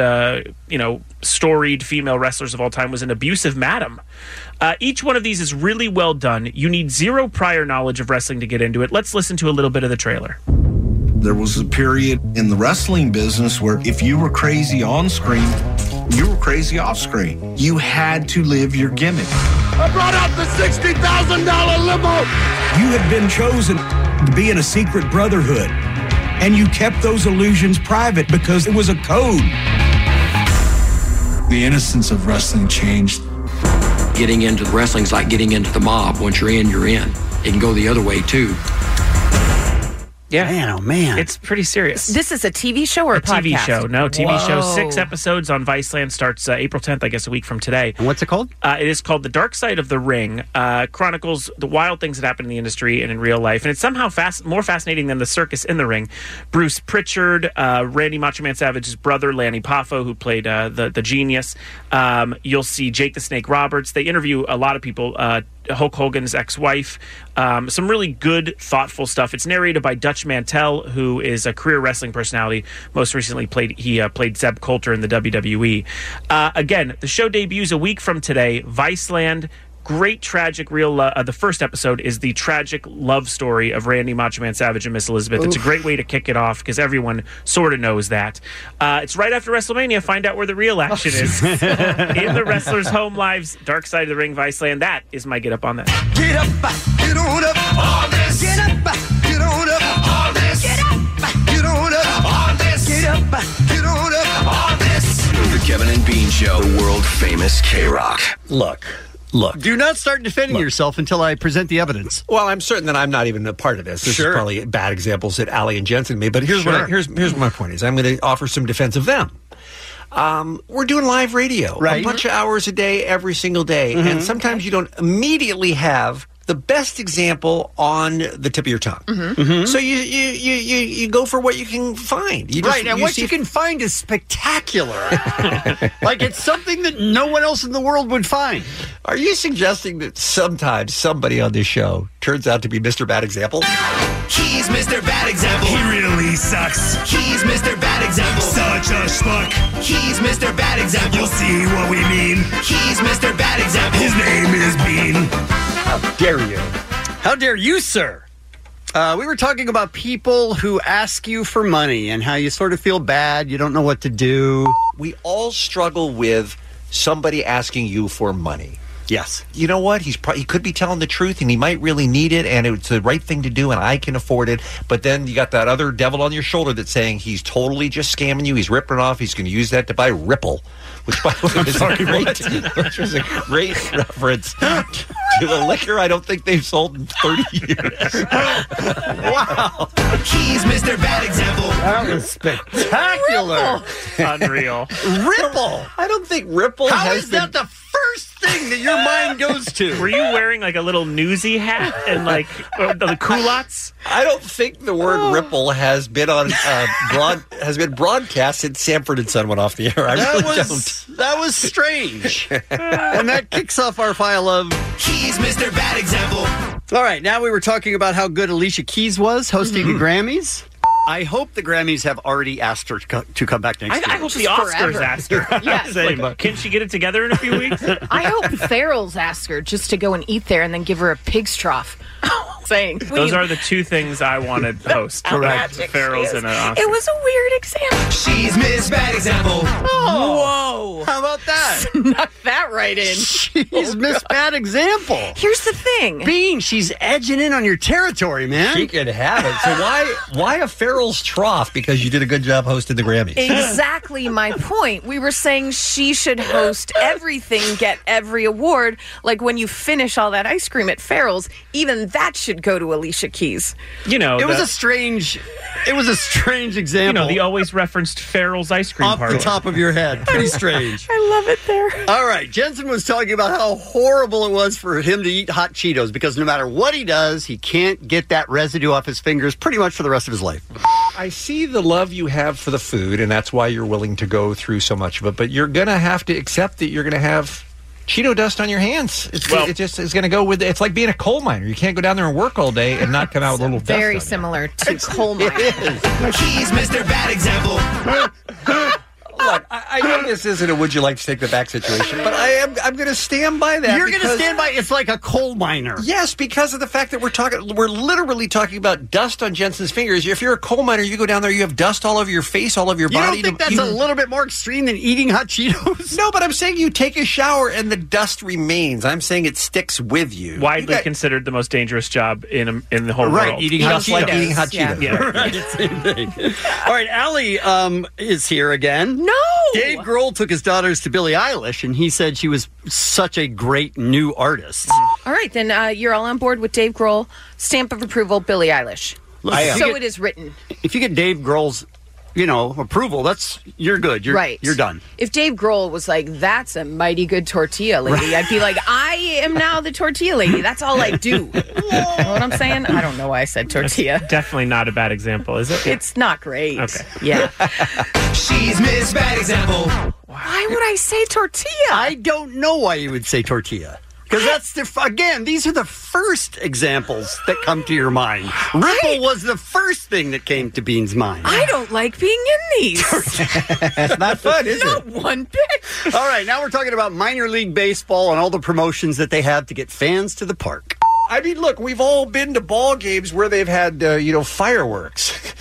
storied female wrestlers of all time, was an abusive madam. Each one of these is really well done. You need zero prior knowledge of wrestling to get into it. Let's listen to a little bit of the trailer. There was a period in the wrestling business where if you were crazy on screen, you were crazy off screen. You had to live your gimmick. I brought out the $60,000 limo. You had been chosen to be in a secret brotherhood, and you kept those illusions private because it was a code. The innocence of wrestling changed. Getting into wrestling's like getting into the mob. Once you're in, you're in. It can go the other way, too. Yeah. Man, oh man. It's pretty serious. This is a TV show or a podcast? TV show. No, TV show. Whoa. 6 episodes on Viceland. Starts April 10th, I guess, a week from today. And what's it called? It is called The Dark Side of the Ring. Chronicles the wild things that happen in the industry and in real life. And it's somehow more fascinating than the circus in the ring. Bruce Pritchard, Randy Macho Man Savage's brother, Lanny Poffo, who played the genius. You'll see Jake the Snake Roberts. They interview a lot of people. Hulk Hogan's ex-wife. Some really good, thoughtful stuff. It's narrated by Dutch Mantell, who is a career wrestling personality. Most recently played Zeb Coulter in the WWE. Again, the show debuts a week from today. Viceland. Great tragic real the first episode is the tragic love story of Randy Macho Man Savage and Miss Elizabeth. Oof. It's a great way to kick it off because everyone sort of knows that. It's right after WrestleMania. Find out where the real action is. In the wrestlers' home lives, Dark Side of the Ring, Viceland. That is my get up on that. Get up, get on up on this. Get up, get on up on this. Get up, get on up on this. Get up, get on up on this. The Kevin and Bean Show, the world famous K-Rock. Look. Do not start defending yourself until I present the evidence. Well, I'm certain that I'm not even a part of this. This is probably bad examples that Allie and Jensen made. But here's what my point is. I'm going to offer some defense of them. We're doing live radio, a bunch of hours a day, every single day. Mm-hmm. And sometimes you don't immediately have the best example on the tip of your tongue. So you go for what you can find. And what you can find is spectacular. Like it's something that no one else in the world would find. Are you suggesting that sometimes somebody on this show turns out to be Mr. Bad Example? He's Mr. Bad Example. He really sucks. He's Mr. Bad Example. Such a schmuck. He's Mr. Bad Example. You'll see what we mean. He's Mr. Bad Example. His name is Bean. How dare you? How dare you, sir? We were talking about people who ask you for money and how you sort of feel bad. You don't know what to do. We all struggle with somebody asking you for money. Yes. You know what? He could be telling the truth, and he might really need it, and it's the right thing to do, and I can afford it. But then you got that other devil on your shoulder that's saying he's totally just scamming you. He's ripping it off. He's going to use that to buy Ripple, which, by the way, which was a great reference to a liquor I don't think they've sold in 30 years. Wow. He's Mr. Bad Example. That was spectacular. Unreal. Ripple. I don't think Ripple How has is that the first thing that your mind goes to? Were you wearing like a little newsy hat and like the culottes? I don't think the word Ripple has been on has been broadcast since Sanford and Son went off the air. I really don't. That was strange. And that kicks off our file of He's Mr. Bad Example. All right, now we were talking about how good Alicia Keys was hosting the Grammys. I hope the Grammys have already asked her to come back next year. I hope the Oscars asked her. Yes. Like, can she get it together in a few weeks? I hope Farrell's asked her just to go and eat there and then give her a pig's trough. Saying those are the two things I want to host. Correct. Farrell's and an Oscar. It was a weird example. She's Miss Bad Example. Oh, whoa! How about that? Snuck that right in. She's Miss Bad Example. Here's the thing, Bean. She's edging in on your territory, man. She could have it. So why a Farrell's trough? Because you did a good job hosting the Grammys. Exactly my point. We were saying she should host everything, get every award. Like when you finish all that ice cream at Farrell's, even that should go to Alicia Keys. You know, it was a strange example. You know, the always referenced Farrell's ice cream off parlor. the top of your head. Pretty strange. I love it there. All right, Jensen was talking about how horrible it was for him to eat hot Cheetos because no matter what he does, he can't get that residue off his fingers pretty much for the rest of his life. I see the love you have for the food, and that's why you're willing to go through so much of it. But you're going to have to accept that you're going to have Cheeto dust on your hands. It's going to go with it's like being a coal miner. You can't go down there and work all day and not come out with a little dust. Very similar to coal mining. He's Mr. Bad Example. Look, I know this isn't a would you like to take the back situation, but I'm going to stand by that. You're going to stand by it's like a coal miner. Yes, because of the fact that we're literally talking about dust on Jensen's fingers. If you're a coal miner, you go down there, you have dust all over your face, all over your body. You don't think that's a little bit more extreme than eating hot Cheetos? No, but I'm saying you take a shower and the dust remains. I'm saying it sticks with you. Widely considered the most dangerous job in the whole world. Right, eating hot Cheetos. Like eating hot Yeah. Cheetos. Yeah. Right, same thing. All right, Allie is here again. No! Dave Grohl took his daughters to Billie Eilish, and he said she was such a great new artist. All right, then you're all on board with Dave Grohl. Stamp of approval, Billie Eilish. So it is written. If you get Dave Grohl's, approval, you're good. You're done. If Dave Grohl was like, that's a mighty good tortilla lady, I'd be like, I am now the tortilla lady. That's all I do. You know what I'm saying? I don't know why I said tortilla. That's definitely not a bad example, is it? It's not great. Okay. Yeah. She's Miss Bad Example. Why would I say tortilla? I don't know why you would say tortilla. Because again, these are the first examples that come to your mind. Ripple was the first thing that came to Bean's mind. I don't like being in these. It's not fun, is Not one bit. All right, now we're talking about minor league baseball and all the promotions that they have to get fans to the park. I mean, look, we've all been to ball games where they've had, fireworks.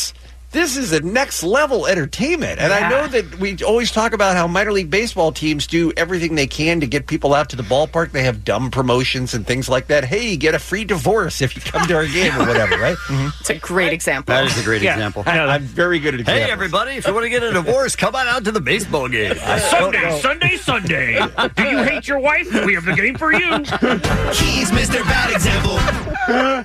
This is a next level entertainment. And I know that we always talk about how minor league baseball teams do everything they can to get people out to the ballpark. They have dumb promotions and things like that. Hey, get a free divorce if you come to our game or whatever, right? It's a great example. That is a great example. I'm very good at examples. Hey, everybody, if you want to get a divorce, come on out to the baseball game. Sunday. Do you hate your wife? We have the game for you. He's Mr. Bad Example.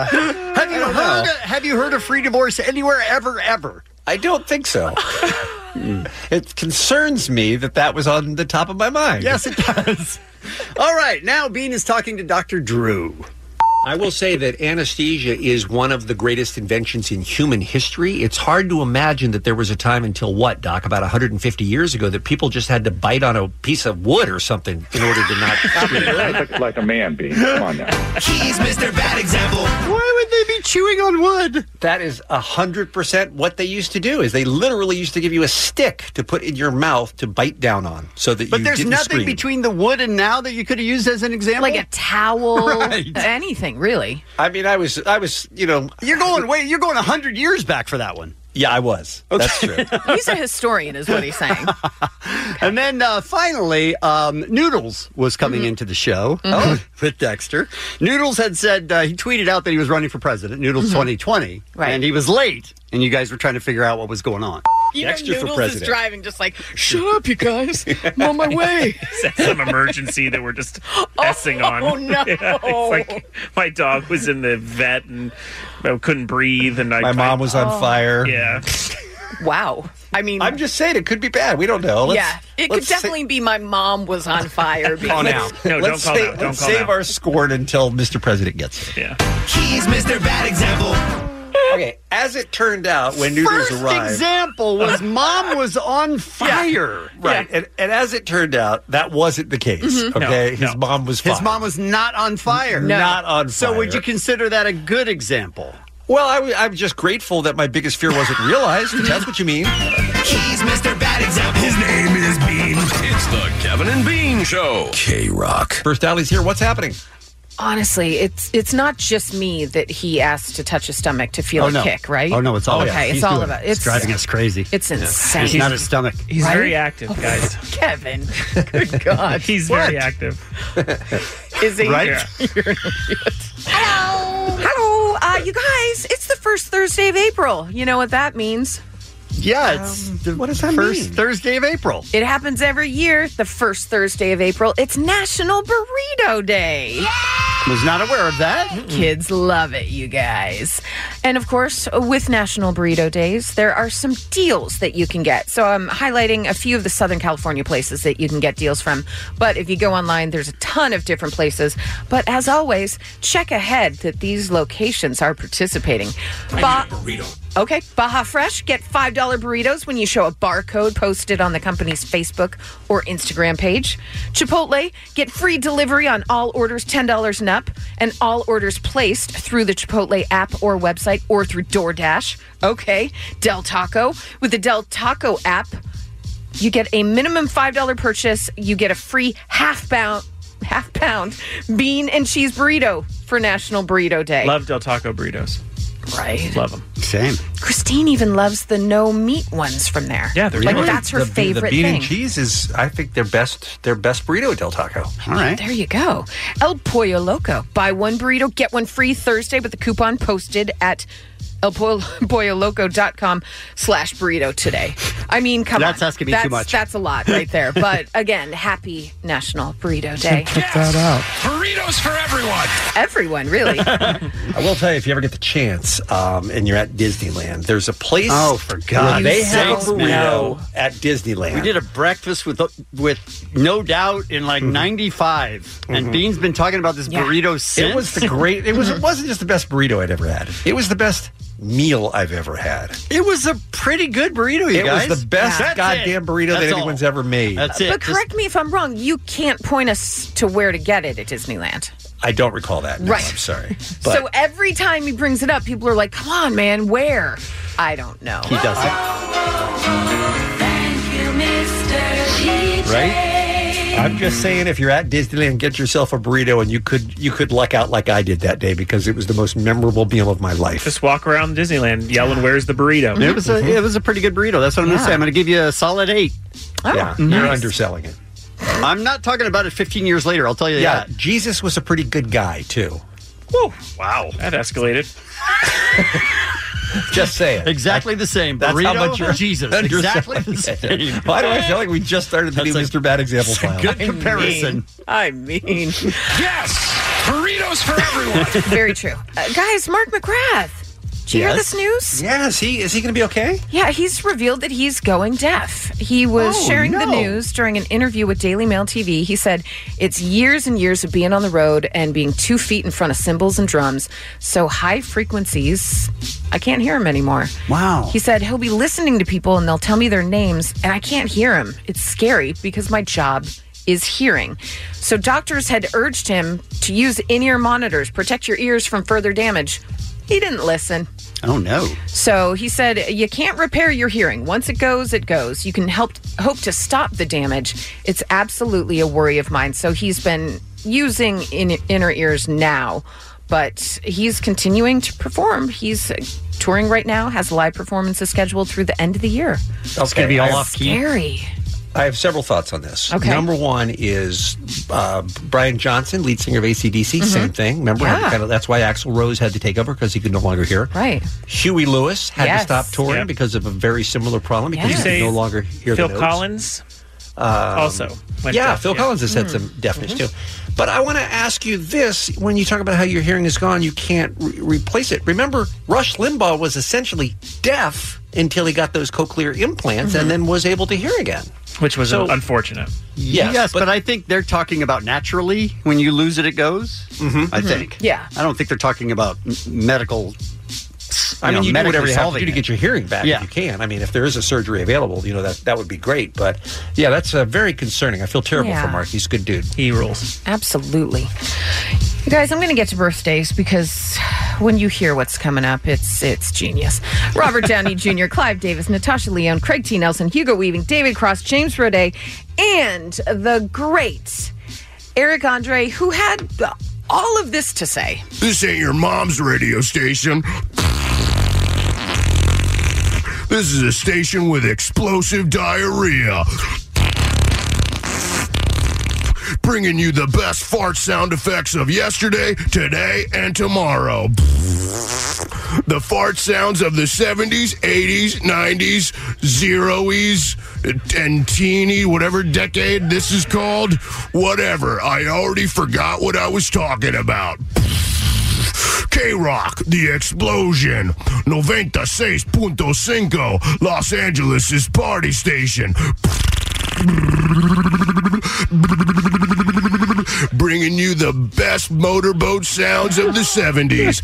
Have you heard of free divorce anywhere ever? I don't think so. It concerns me that was on the top of my mind. Yes, it does. All right, now Bean is talking to Dr. Drew. I will say that anesthesia is one of the greatest inventions in human history. It's hard to imagine that there was a time until what, Doc, about 150 years ago, that people just had to bite on a piece of wood or something in order to not scream. like a man, Bean. Come on now. He's Mr. Bad Example. Why would they be chewing on wood? That is 100% what they used to do. Is they literally used to give you a stick to put in your mouth to bite down on, so that But you there's didn't nothing scream. between the wood and now that you could have used as an example? Like a towel, Right. anything, really. I mean, I was, You're going 100 years back for that one. Yeah, I was. That's true. He's a historian, is what he's saying. And then finally, Noodles was coming into the show with Dexter. Noodles had said, he tweeted out that he was running for president, Noodles 2020. Right. And he was late, and you guys were trying to figure out what was going on. Dexter for president. Is driving just like, shut up, you guys. I'm on my way. Some emergency that we're just essing on. Oh, no. Yeah, it's like my dog was in the vet and I couldn't breathe. And My mom was on fire. Yeah. Wow. I mean, I'm just saying it could be bad. We don't know. It could definitely be my mom was on fire. Call now. No, Let's don't call now. Let's save our scorn until Mr. President gets it. Yeah. He's Mr. Bad Example. Okay, as it turned out, when Noodles First arrived... example was Mom was on fire. Right, and as it turned out, that wasn't the case, okay? His mom was fine. His mom was not on fire. Not on fire. So would you consider that a good example? Well, I'm just grateful that my biggest fear wasn't realized, if that's what you mean. He's Mr. Bad Example. His name is Bean. It's the Kevin and Bean Show. K-Rock. First Alley's here. What's happening? Honestly, it's not just me that he asked to touch his stomach to feel a kick, right? Oh, no, it's all okay. It's all about It's driving us crazy. It's insane. It's not his stomach. He's Right? very active, guys. Kevin. Good God. He's very active. Is he? Right? Yeah. You're an idiot. Hello. You guys, it's the first Thursday of April. You know what that means? Yeah, it's the what does that first mean? Thursday of April. It happens every year, the first Thursday of April. It's National Burrito Day. Was not aware of that. Kids love it, you guys. And of course, with National Burrito Days, there are some deals that you can get. So I'm highlighting a few of the Southern California places that you can get deals from. But if you go online, there's a ton of different places. But as always, check ahead that these locations are participating. Okay, Baja Fresh, get $5 burritos when you show a barcode posted on the company's Facebook or Instagram page. Chipotle, get free delivery on all orders $10 and up, and all orders placed through the Chipotle app or website or through DoorDash. Okay, Del Taco, with the Del Taco app, you get a minimum $5 purchase. You get a free half pound bean and cheese burrito for National Burrito Day. Love Del Taco burritos. Right. Love them. Same. Christine even loves the no meat ones from there. Yeah, they're like really- that's her favorite The bean thing. and cheese is, I think, their best burrito at Del Taco. All right. There you go. El Pollo Loco. Buy one burrito, get one free Thursday with the coupon posted at elpolloloco.com/burrito today. I mean, come on. That's asking me too much. That's a lot right there. But again, happy National Burrito Day. that out. Burritos for everyone. Everyone, really. I will tell you, if you ever get the chance and you're at Disneyland, there's a place Oh, for God's where they have a sakes, burrito man. at Disneyland. We did a breakfast with No Doubt in like 95. And Bean's been talking about this burrito since. It was the great. It wasn't just the best burrito I'd ever had. It was the best meal I've ever had. It was a pretty good burrito, you guys. It was the best That's goddamn it. burrito That's that all. anyone's ever made. That's it. But correct me if I'm wrong. You can't point us to where to get it at Disneyland. I don't recall that. No, Right. I'm sorry. So every time he brings it up, people are like, come on, man, where? I don't know. He doesn't. Thank you, Mr. DJ. Right? I'm just saying, if you're at Disneyland, get yourself a burrito, and you could luck out like I did that day because it was the most memorable meal of my life. Just walk around Disneyland yelling, "Where's the burrito?" It was a pretty good burrito. That's what I'm going to say. I'm going to give you a solid 8. Yeah, you're underselling it. I'm not talking about it 15 years later. I'll tell you Yeah, that. Jesus was a pretty good guy too. Woo! Wow, that escalated. Just saying. Exactly the same. That's Burrito, how much you're Jesus. Exactly the same. Why do I feel like we just started the new Mr. Bad Example file? Good comparison. I mean. Yes! Burritos for everyone. Very true. Guys, Mark McGrath. Did you hear this news? Yeah, is he going to be okay? Yeah, he's revealed that he's going deaf. He was sharing the news during an interview with Daily Mail TV. He said it's years and years of being on the road and being 2 feet in front of cymbals and drums. So high frequencies, I can't hear him anymore. Wow. He said he'll be listening to people and they'll tell me their names and I can't hear him. It's scary because my job is hearing. So doctors had urged him to use in-ear monitors, protect your ears from further damage. He didn't listen. Oh, no. So he said, you can't repair your hearing. Once it goes, it goes. You can hope to stop the damage. It's absolutely a worry of mine. So he's been using inner ears now, but he's continuing to perform. He's touring right now, has live performances scheduled through the end of the year. It's going to be all off key. Scary. I have several thoughts on this. Okay. Number one is Brian Johnson, lead singer of AC/DC, same thing. Remember, that's why Axl Rose had to take over because he could no longer hear. Right. Huey Lewis had to stop touring because of a very similar problem because he could no longer hear Phil the notes. Collins also went deaf. Phil Collins has had some deafness too. But I want to ask you this. When you talk about how your hearing is gone, you can't replace it. Remember, Rush Limbaugh was essentially deaf until he got those cochlear implants and then was able to hear again. Which was unfortunate. Yes, but I think they're talking about naturally. When you lose it, it goes. I think. Yeah. I don't think they're talking about medical. I mean, you do whatever you have to do to it. get your hearing back if you can. I mean, if there is a surgery available, that would be great. But yeah, that's very concerning. I feel terrible for Mark. He's a good dude. He rules. Absolutely. You guys, I'm going to get to birthdays because when you hear what's coming up, it's genius. Robert Downey Jr., Clive Davis, Natasha Lyonne, Craig T. Nelson, Hugo Weaving, David Cross, James Roday, and the great Eric Andre, who had all of this to say. This ain't your mom's radio station. This is a station with explosive diarrhea. Bringing you the best fart sound effects of yesterday, today, and tomorrow. The fart sounds of the 70s, 80s, 90s, zeroes, and teeny, whatever decade this is called. Whatever. I already forgot what I was talking about. K-Rock, The Explosion, 96.5, Los Angeles' party station. Bringing you the best motorboat sounds of the 70s.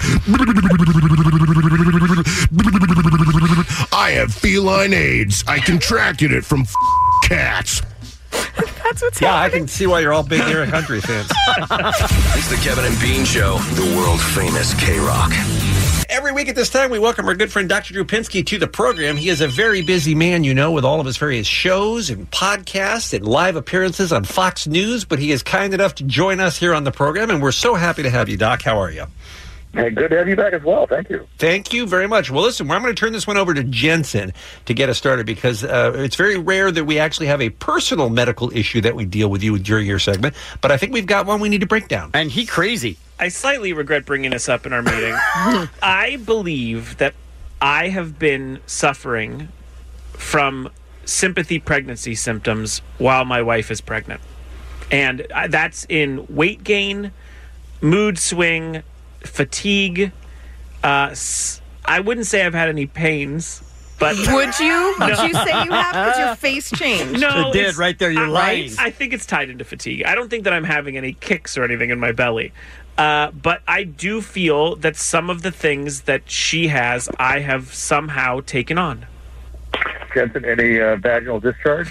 I have feline AIDS. I contracted it from cats. That's what's happening. I can see why you're all big Eric Andre fans. It's the Kevin and Bean Show, the world famous K-Rock. Every week at this time, we welcome our good friend Dr. Drew Pinsky to the program. He is a very busy man, with all of his various shows and podcasts and live appearances on Fox News, but he is kind enough to join us here on the program, and we're so happy to have you, Doc. How are you? Hey, good to have you back as well. Thank you. Thank you very much. Well, listen, I'm going to turn this one over to Jensen to get us started because it's very rare that we actually have a personal medical issue that we deal with you during your segment, but I think we've got one we need to break down. And he crazy. I slightly regret bringing this up in our meeting. I believe that I have been suffering from sympathy pregnancy symptoms while my wife is pregnant. And that's in weight gain, mood swing, fatigue. I wouldn't say I've had any pains, but would you? No. Would you say you have? Because your face changed. No, it did right there. You're lying. I think it's tied into fatigue. I don't think that I'm having any kicks or anything in my belly. But I do feel that some of the things that she has, I have somehow taken on. Jensen, any vaginal discharge?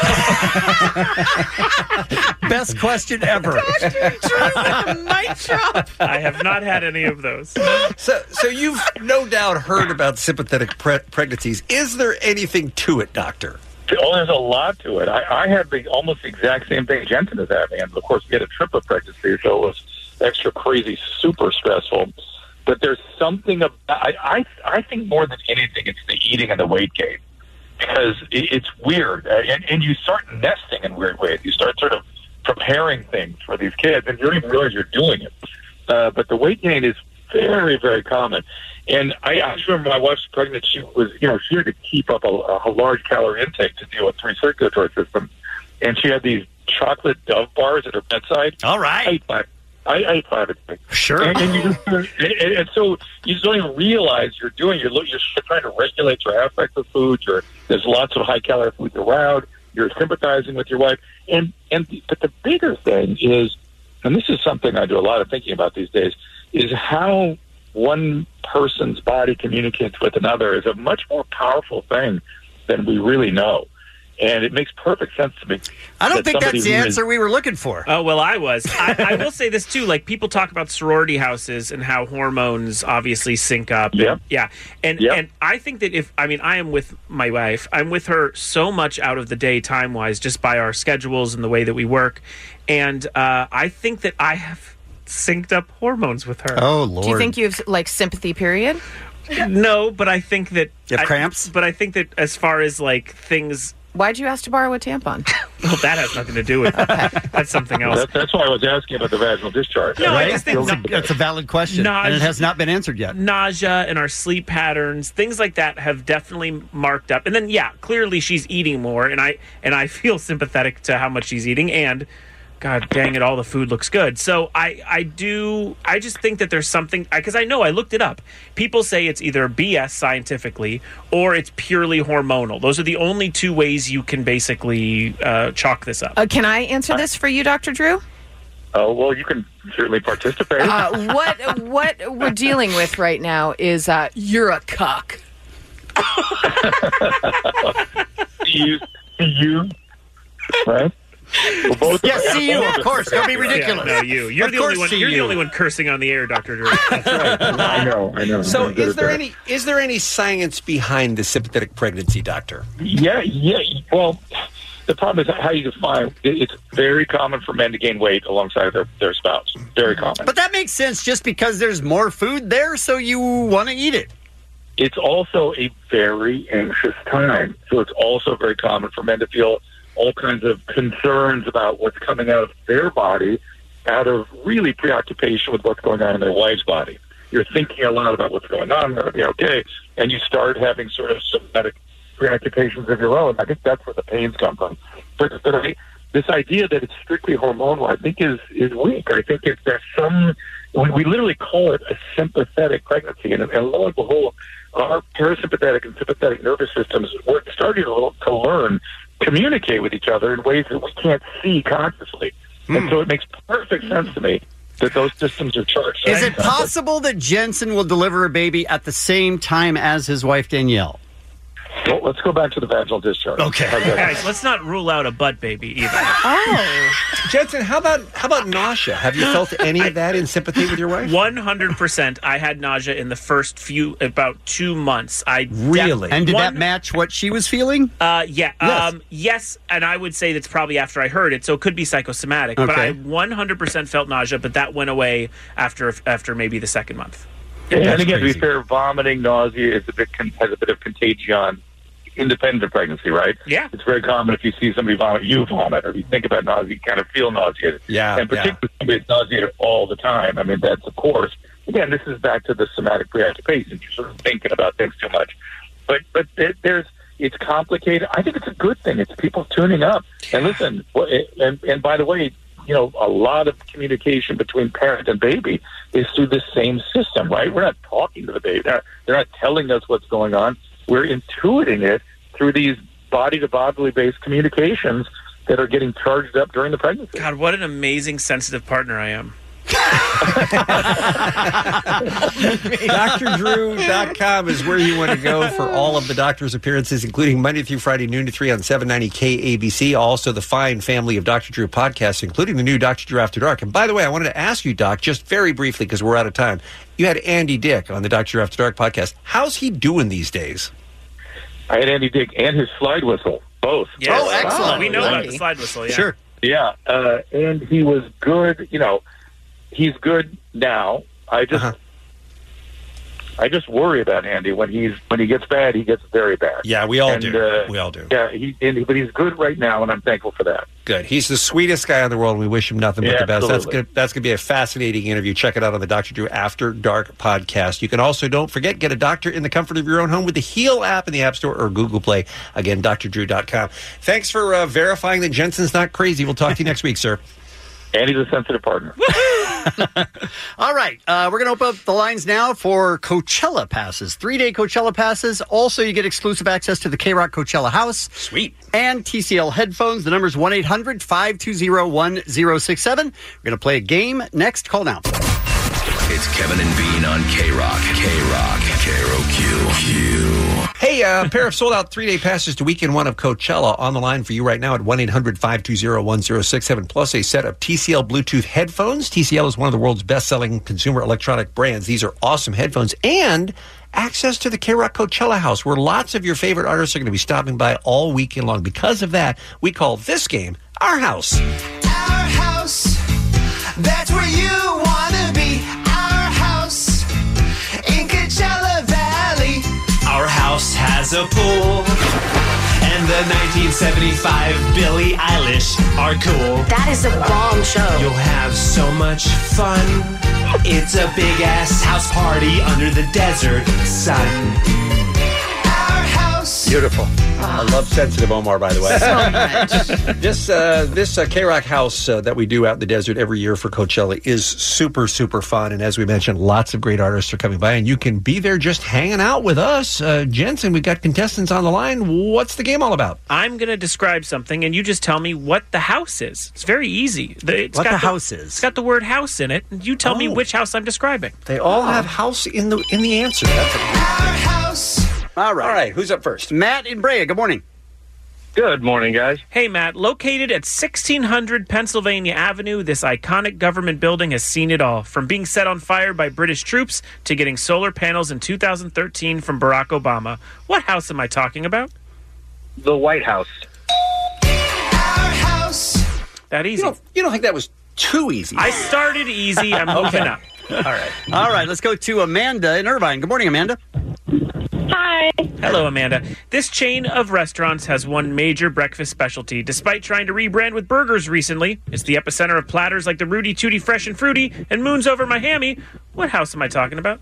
Best question ever. Dr. Drew with a mic drop. I have not had any of those. So you've no doubt heard about sympathetic pregnancies. Is there anything to it, Doctor? Oh, there's a lot to it. I had almost the exact same thing Jensen is having. And, of course, we had a triplet pregnancy, so it was extra crazy, super stressful. But there's something about, I think more than anything, it's the eating and the weight gain. Because it's weird. And you start nesting in weird ways. You start sort of preparing things for these kids, and you don't even realize you're doing it. But the weight gain is very, very common. And I just remember my wife's pregnant. She was, she had to keep up a large calorie intake to deal with the circulatory system. And she had these chocolate Dove bars at her bedside. All right. I eat privately. Sure. And you just, and so you just don't even realize you're doing. You're trying to regulate your affect of food. There's lots of high calorie foods around. You're sympathizing with your wife, but the bigger thing is, and this is something I do a lot of thinking about these days, is how one person's body communicates with another is a much more powerful thing than we really know. And it makes perfect sense to me. I don't think that's the answer we were looking for. Oh, well, I was. I will say this, too. Like, people talk about sorority houses and how hormones obviously sync up. Yep. Yeah. And I think that I am with my wife. I'm with her so much out of the day time-wise, just by our schedules and the way that we work. And I think that I have synced up hormones with her. Oh, Lord. Do you think you have, like, sympathy period? No, but I think that... You have cramps? But I think that as far as, like, things... Why'd you ask to borrow a tampon? Well, that has nothing to do with it. That's something else. That's why I was asking about the vaginal discharge. No, I just think that's a valid question, and it has not been answered yet. Nausea and our sleep patterns, things like that, have definitely marked up. And then, clearly she's eating more, and I feel sympathetic to how much she's eating. And God dang it, all the food looks good. So I just think that there's something, because I know I looked it up. People say it's either BS scientifically or it's purely hormonal. Those are the only two ways you can basically chalk this up. Can I answer this for you, Dr. Drew? Oh, well, you can certainly participate. What we're dealing with right now is you're a cuck. you, right? See you, of course. Don't be ridiculous. Yeah, no, you. You're the only one. You're the only one cursing on the air, Dr. Drew. That's right. I know. So, is there any science behind the sympathetic pregnancy, doctor? Yeah. Well, the problem is how you define. It's very common for men to gain weight alongside their spouse. Very common. But that makes sense, just because there's more food there, so you want to eat it. It's also a very anxious time, so it's also very common for men to feel all kinds of concerns about what's coming out of their body, out of really preoccupation with what's going on in their wife's body. You're thinking a lot about what's going on, they're going to be okay, and you start having sort of somatic preoccupations of your own. I think that's where the pains come from. But this idea that it's strictly hormonal, I think, is weak. I think there's some... We literally call it a sympathetic pregnancy, and lo and behold, our parasympathetic and sympathetic nervous systems, we're starting to communicate with each other in ways that we can't see consciously. And so it makes perfect sense to me that those systems are charged. Is it possible that Jensen will deliver a baby at the same time as his wife, Danielle? Well, let's go back to the vaginal discharge. Okay. Guys, let's not rule out a butt baby either. Oh. Jensen, how about nausea? Have you felt any of that in sympathy with your wife? 100%. I had nausea in the first about 2 months. Really? And did that match what she was feeling? Yeah. Yes. Yes, and I would say that's probably after I heard it, so it could be psychosomatic. Okay. But I 100% felt nausea, but that went away after maybe the second month. And again, to be fair, vomiting, nausea has a bit of contagion independent of pregnancy, right? Yeah. It's very common if you see somebody vomit, you vomit, or if you think about nausea, you kind of feel nauseated. Yeah. And particularly if somebody's nauseated all the time. I mean, that's, of course, again, this is back to the somatic preoccupation. You're sort of thinking about things too much. But it's complicated. I think it's a good thing. It's people tuning up. And listen, and by the way, a lot of communication between parent and baby is through the same system, right? We're not talking to the baby. They're not telling us what's going on. We're intuiting it through these body-to-bodily based communications that are getting charged up during the pregnancy. God, what an amazing, sensitive partner I am. DrDrew.com is where you want to go for all of the doctor's appearances, including Monday through Friday, noon to 3 on 790 KABC. Also, the fine family of Dr. Drew podcasts, including the new Dr. Drew After Dark. And by the way, I wanted to ask you, Doc, just very briefly, because we're out of time. You had Andy Dick on the Dr. Drew After Dark podcast. How's he doing these days? I had Andy Dick and his slide whistle, both. Yes. Oh, excellent. We know about the slide whistle, yeah. Sure. Yeah, and he was good, he's good now. I just worry about Andy when he gets bad. He gets very bad. Yeah, we all do. We all do. Yeah, but he's good right now, and I'm thankful for that. Good. He's the sweetest guy in the world, and we wish him nothing but the best. Absolutely. That's going to be a fascinating interview. Check it out on the Dr. Drew After Dark podcast. You can also, don't forget, get a doctor in the comfort of your own home with the Heal app in the App Store or Google Play. Again, DrDrew.com. Thanks for verifying that Jensen's not crazy. We'll talk to you next week, sir. And he's a sensitive partner. All right. We're going to open up the lines now for Coachella passes. 3-day Coachella passes. Also, you get exclusive access to the K-Rock Coachella House. Sweet. And TCL headphones. The number's 1-800-520-1067. We're going to play a game next. Call now. It's Kevin and Bean on K-Rock. K-Rock. K-R-O-Q. Hey, a pair of sold-out 3-day passes to weekend one of Coachella on the line for you right now at 1-800-520-1067, plus a set of TCL Bluetooth headphones. TCL is one of the world's best-selling consumer electronic brands. These are awesome headphones and access to the K-Rock Coachella House, where lots of your favorite artists are going to be stopping by all weekend long. Because of that, we call this game Our House. Our house, that's where you want to be. Our house in Coachella Valley. Our house has a pool, and the 1975 Billie Eilish are cool. That is a bomb show. You'll have so much fun. It's a big-ass house party under the desert sun. Our house. Beautiful. I love Sensitive Omar, by the way. So much. This K-Rock House that we do out in the desert every year for Coachella is super, super fun. And as we mentioned, lots of great artists are coming by, and you can be there just hanging out with us. Jensen, we've got contestants on the line. What's the game all about? I'm going to describe something, and you just tell me what the house is. It's very easy. It's got house is? It's got the word house in it, and you tell me which house I'm describing. They all have house in the answer. That's a house. All right. All right, who's up first? Matt in Brea. Good morning. Good morning, guys. Hey, Matt. Located at 1600 Pennsylvania Avenue, this iconic government building has seen it all. From being set on fire by British troops to getting solar panels in 2013 from Barack Obama. What house am I talking about? The White House. Our house. That easy. You don't think that was too easy? I started easy. I'm moving up. All right. All right. Let's go to Amanda in Irvine. Good morning, Amanda. Hi. Hello, Amanda. This chain of restaurants has one major breakfast specialty. Despite trying to rebrand with burgers recently, it's the epicenter of platters like the Rudy Tooty Fresh and Fruity and Moons Over My Hammy. What house am I talking about?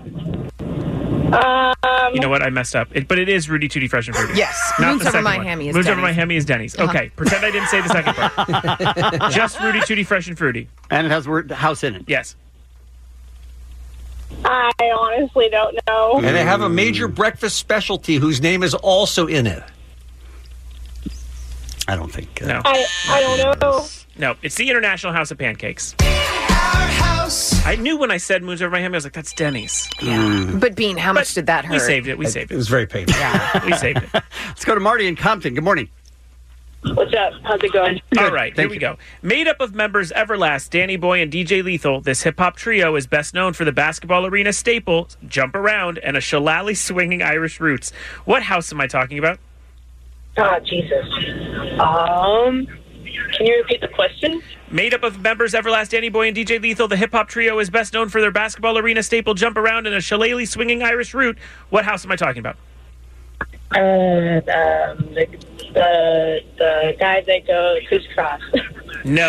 You know what? I messed up. But it is Rudy Tooty Fresh and Fruity. Yes. Not Moons the Over second My one. Hammy is Moons Over Denny's. My Hammy is Denny's. Okay. Pretend I didn't say the second part. Just Rudy Tooty Fresh and Fruity. And it has the word house in it. Yes. I honestly don't know. And they have a major breakfast specialty whose name is also in it. I don't think. No. I don't know. No, it's the International House of Pancakes. Our house. I knew when I said Moons Over My Hammy, I was like, that's Denny's. But Bean, how much did that hurt? We saved it. We saved it. was very painful. Yeah, we saved it. Let's go to Marty in Compton. Good morning. What's up? How's it going? All right, here we go. Made up of members Everlast, Danny Boy, and DJ Lethal, this hip-hop trio is best known for the basketball arena staple, Jump Around, and a shillelagh swinging Irish roots. What house am I talking about? Oh, Jesus. Can you repeat the question? Made up of members Everlast, Danny Boy, and DJ Lethal, the hip-hop trio is best known for their basketball arena staple, Jump Around, and a shillelagh swinging Irish root. What house am I talking about? The guys that go crisscross. No.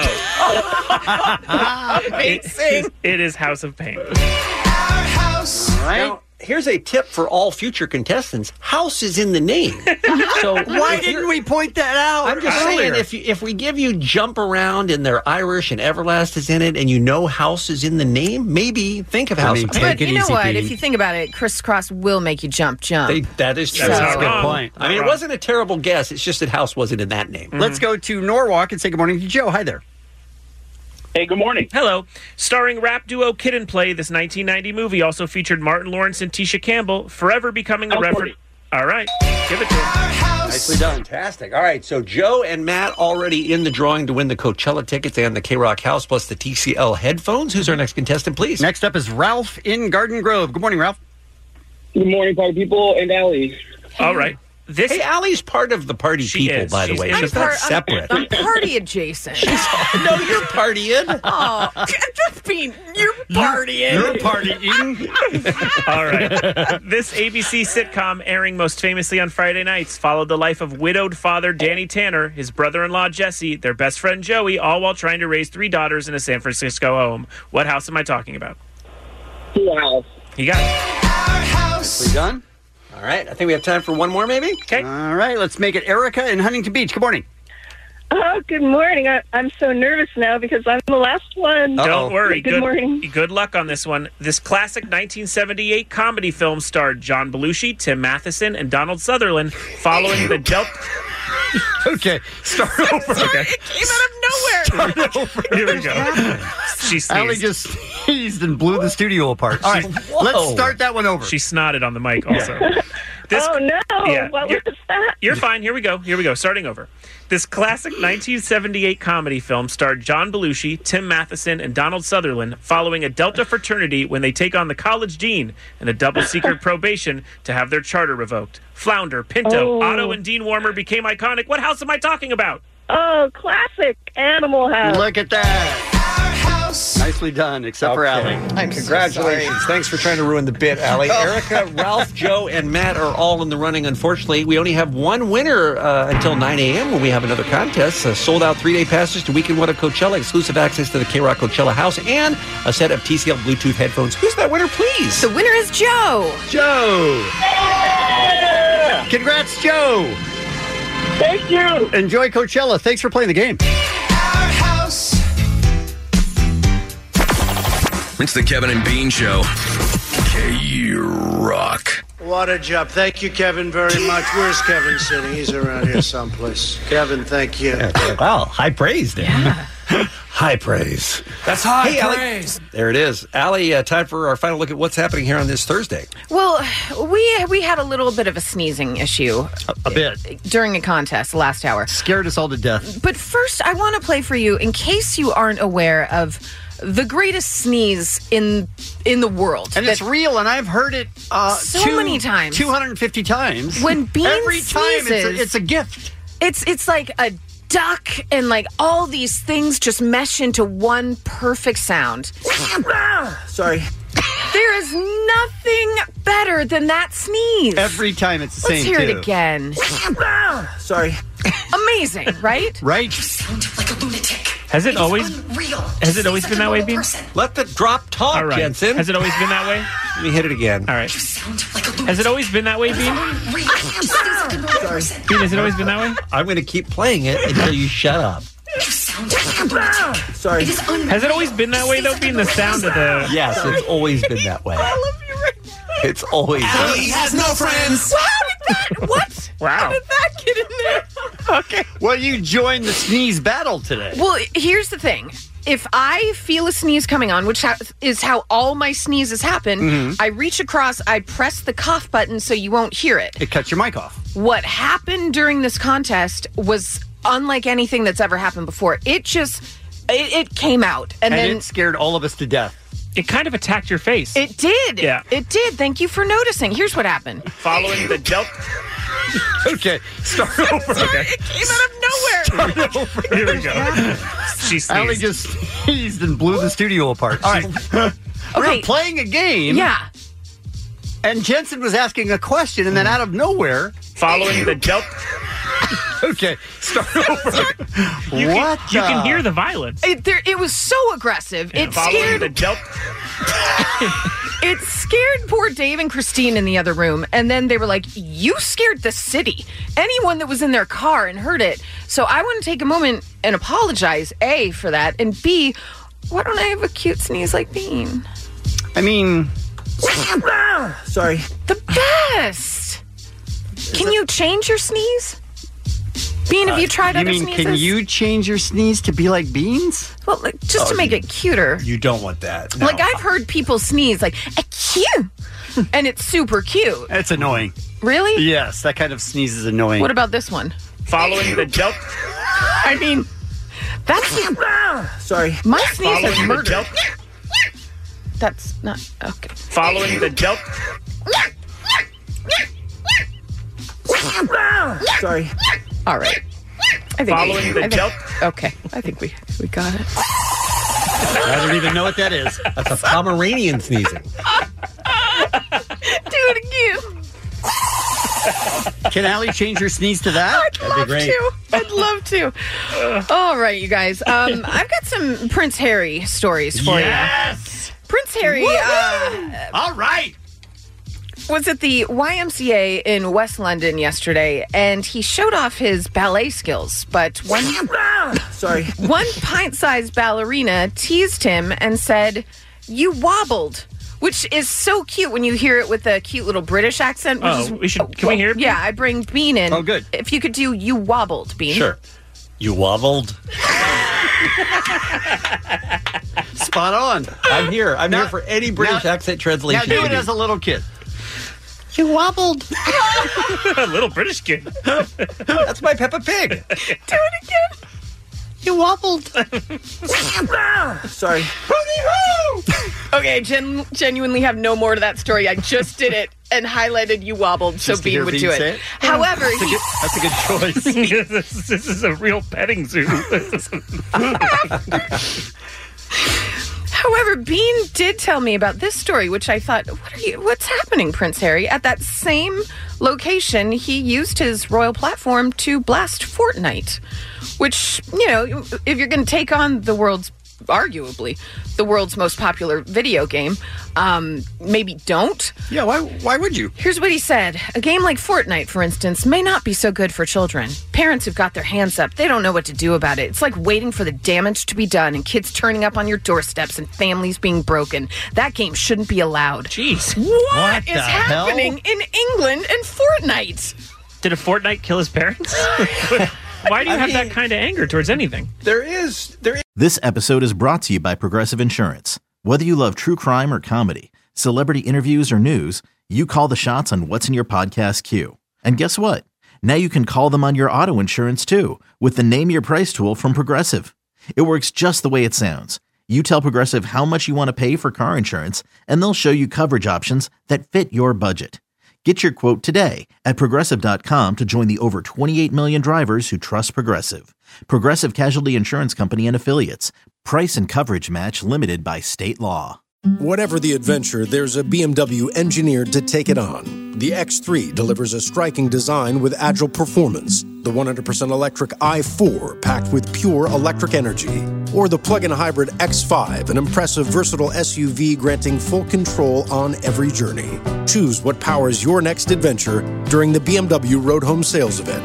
Amazing. It is House of Pain. Our house. All right. Now, here's a tip for all future contestants. House is in the name. So Why didn't we point that out? I'm just saying, if we give you Jump Around and they're Irish and Everlast is in it and you know House is in the name, maybe think of House. But you know what? If you think about it, crisscross will make you jump. That is true. That's a good point. I mean, it wasn't a terrible guess. It's just that House wasn't in that name. Let's go to Norwalk and say good morning to Joe. Hi there. Hey, good morning. Hello. Starring rap duo Kid and Play, this 1990 movie also featured Martin Lawrence and Tisha Campbell, forever becoming a reference. All right. Give it to him. Nicely done. Fantastic. All right, so Joe and Matt already in the drawing to win the Coachella tickets and the K-Rock House plus the TCL headphones. Who's our next contestant, please? Next up is Ralph in Garden Grove. Good morning, Ralph. Good morning, party people, and Allie. All right. Hey, Allie's part of the party people, is. by the She's way. in She's the not par- separate. I'm party adjacent. No, you're partying. Oh, just being you're partying. You're partying. All right. This ABC sitcom, airing most famously on Friday nights, followed the life of widowed father Danny Tanner, his brother-in-law Jesse, their best friend Joey, all while trying to raise 3 daughters in a San Francisco home. What house am I talking about? Wow. You got it. Nicely done. All right, I think we have time for one more, maybe? Okay. All right, let's make it Erica in Huntington Beach. Good morning. Oh, good morning. I'm so nervous now because I'm the last one. Don't worry. Good morning. Good luck on this one. This classic 1978 comedy film starred John Belushi, Tim Matheson, and Donald Sutherland following the Delta... Okay, start over. Okay. It came out of nowhere. Start over. Here we go. She sneezed. Allie just sneezed and blew the studio apart. All right, let's start that one over. She snotted on the mic also. Oh, no. What was that? You're fine. Here we go. Starting over. This classic 1978 comedy film starred John Belushi, Tim Matheson, and Donald Sutherland following a Delta fraternity when they take on the college dean in a double-secret probation to have their charter revoked. Flounder, Pinto, Otto, and Dean Warmer became iconic. What house am I talking about? Oh, classic Animal House. Look at that. Nicely done, except for Allie. Congratulations. Thanks for trying to ruin the bit, Allie. Erica, Ralph, Joe, and Matt are all in the running. Unfortunately, we only have one winner until 9 a.m. when we have another contest. Sold out 3-day passes to Weekend One at Coachella, exclusive access to the K-Rock Coachella House, and a set of TCL Bluetooth headphones. Who's that winner, please? The winner is Joe. Joe. Congrats, Joe. Thank you. Enjoy Coachella. Thanks for playing the game. It's the Kevin and Bean Show. K-Rock. What a job. Thank you, Kevin, very much. Where's Kevin sitting? He's around here someplace. Kevin, thank you. Wow, high praise there. Yeah. High praise. That's high praise. There it is. Allie, time for our final look at what's happening here on this Thursday. Well, we had a little bit of a sneezing issue. A bit. During a contest last hour. Scared us all to death. But first, I want to play for you, in case you aren't aware of the greatest sneeze in the world. And it's real, and I've heard it many times. 250 times. When Bean Every time sneezes, it's a gift. It's like a duck, and like all these things just mesh into one perfect sound. Sorry. There is nothing better than that sneeze. Every time it's the Let's same, hear too. it again. Sorry. Amazing, right? Right. Has it always been that way, Bean? Let the drop talk, All right. Jensen. Has it always been that way? Let me hit it again. All right. Has it always been that way, Bean? Sorry. Bean, has it always been that way? I'm going to keep playing it until you shut up. Sorry. Has it always been that way, though, Bean? The sound of the... Yes, it's always been that way. I love you right now. It's always Allie has no friends. How did that? What? Wow. How did that get in there? Okay. Well, you joined the sneeze battle today. Well, here's the thing. If I feel a sneeze coming on, which is how all my sneezes happen, I reach across, I press the cough button so you won't hear it. It cuts your mic off. What happened during this contest was unlike anything that's ever happened before. It just, it came out. And then it scared all of us to death. It kind of attacked your face. It did. Yeah. It did. Thank you for noticing. Here's what happened. Following the Delta... Okay, start over. Sorry, it came out of nowhere. Start over. Here we go. She sneezed. Allie just sneezed and blew the studio apart. All right. We're playing a game. Yeah. And Jensen was asking a question, and then out of nowhere... Following the Delta... Okay, start over. You can hear the violence. It was so aggressive. Yeah, it scared the Delta... It scared poor Dave and Christine in the other room, and then they were like, you scared the city. Anyone that was in their car and heard it. So I want to take a moment and apologize, A, for that, and B, why don't I have a cute sneeze like Bean? I mean... Sorry. The best! Can you change your sneeze? Bean, have you tried other sneezes? Can you change your sneeze to be like Bean's? Well, like, just to make it cuter. You don't want that. No. Like, I've heard people sneeze like, cute, and it's super cute. It's annoying. Really? Yes, that kind of sneeze is annoying. What about this one? Following the Delta... I mean, that's... Sorry. My sneeze is Following the murder. Delta... That's not... Okay. Following the Delta... Sorry. All right. Following the Delta... Okay. I think we got it. I don't even know what that is. That's a Pomeranian sneezing. Do it again. Can Allie change her sneeze to that? I'd love to. I'd love to. All right, you guys. I've got some Prince Harry stories for you. Yes! Prince Harry. All right. was at the YMCA in West London yesterday, and he showed off his ballet skills. But one pint-sized ballerina teased him and said, "You wobbled," which is so cute when you hear it with a cute little British accent. Can we hear it? Yeah, I bring Bean in. Oh, good. If you could do "You wobbled," Bean. Sure. You wobbled. Spot on. I'm here. I'm here for any British accent translation. Now do it as a little kid. You wobbled. A little British kid. That's my Peppa Pig. Do it again. You wobbled. Sorry. Okay, genuinely have no more to that story. I just did it and highlighted "You wobbled" so Bean would do it. However, that's a good choice. This is a real petting zoo. However, Bean did tell me about this story, which I thought, what's happening, Prince Harry? At that same location, he used his royal platform to blast Fortnite, which, if you're going to take on arguably the world's most popular video game, maybe don't. Yeah, why would you? Here's what he said. A game like Fortnite, for instance, may not be so good for children. Parents who've got their hands up, they don't know what to do about it. It's like waiting for the damage to be done and kids turning up on your doorsteps and families being broken. That game shouldn't be allowed. Jeez. What is happening in England and Fortnite? Did a Fortnite kill his parents? Why do you have that kind of anger towards anything? There is. This episode is brought to you by Progressive Insurance. Whether you love true crime or comedy, celebrity interviews or news, you call the shots on what's in your podcast queue. And guess what? Now you can call them on your auto insurance too with the Name Your Price tool from Progressive. It works just the way it sounds. You tell Progressive how much you want to pay for car insurance, and they'll show you coverage options that fit your budget. Get your quote today at Progressive.com to join the over 28 million drivers who trust Progressive. Progressive Casualty Insurance Company and Affiliates. Price and coverage match limited by state law. Whatever the adventure, there's a BMW engineered to take it on. The X3 delivers a striking design with agile performance. The 100% electric i4 packed with pure electric energy. Or the plug-in hybrid X5, an impressive, versatile SUV granting full control on every journey. Choose what powers your next adventure during the BMW Road Home Sales Event.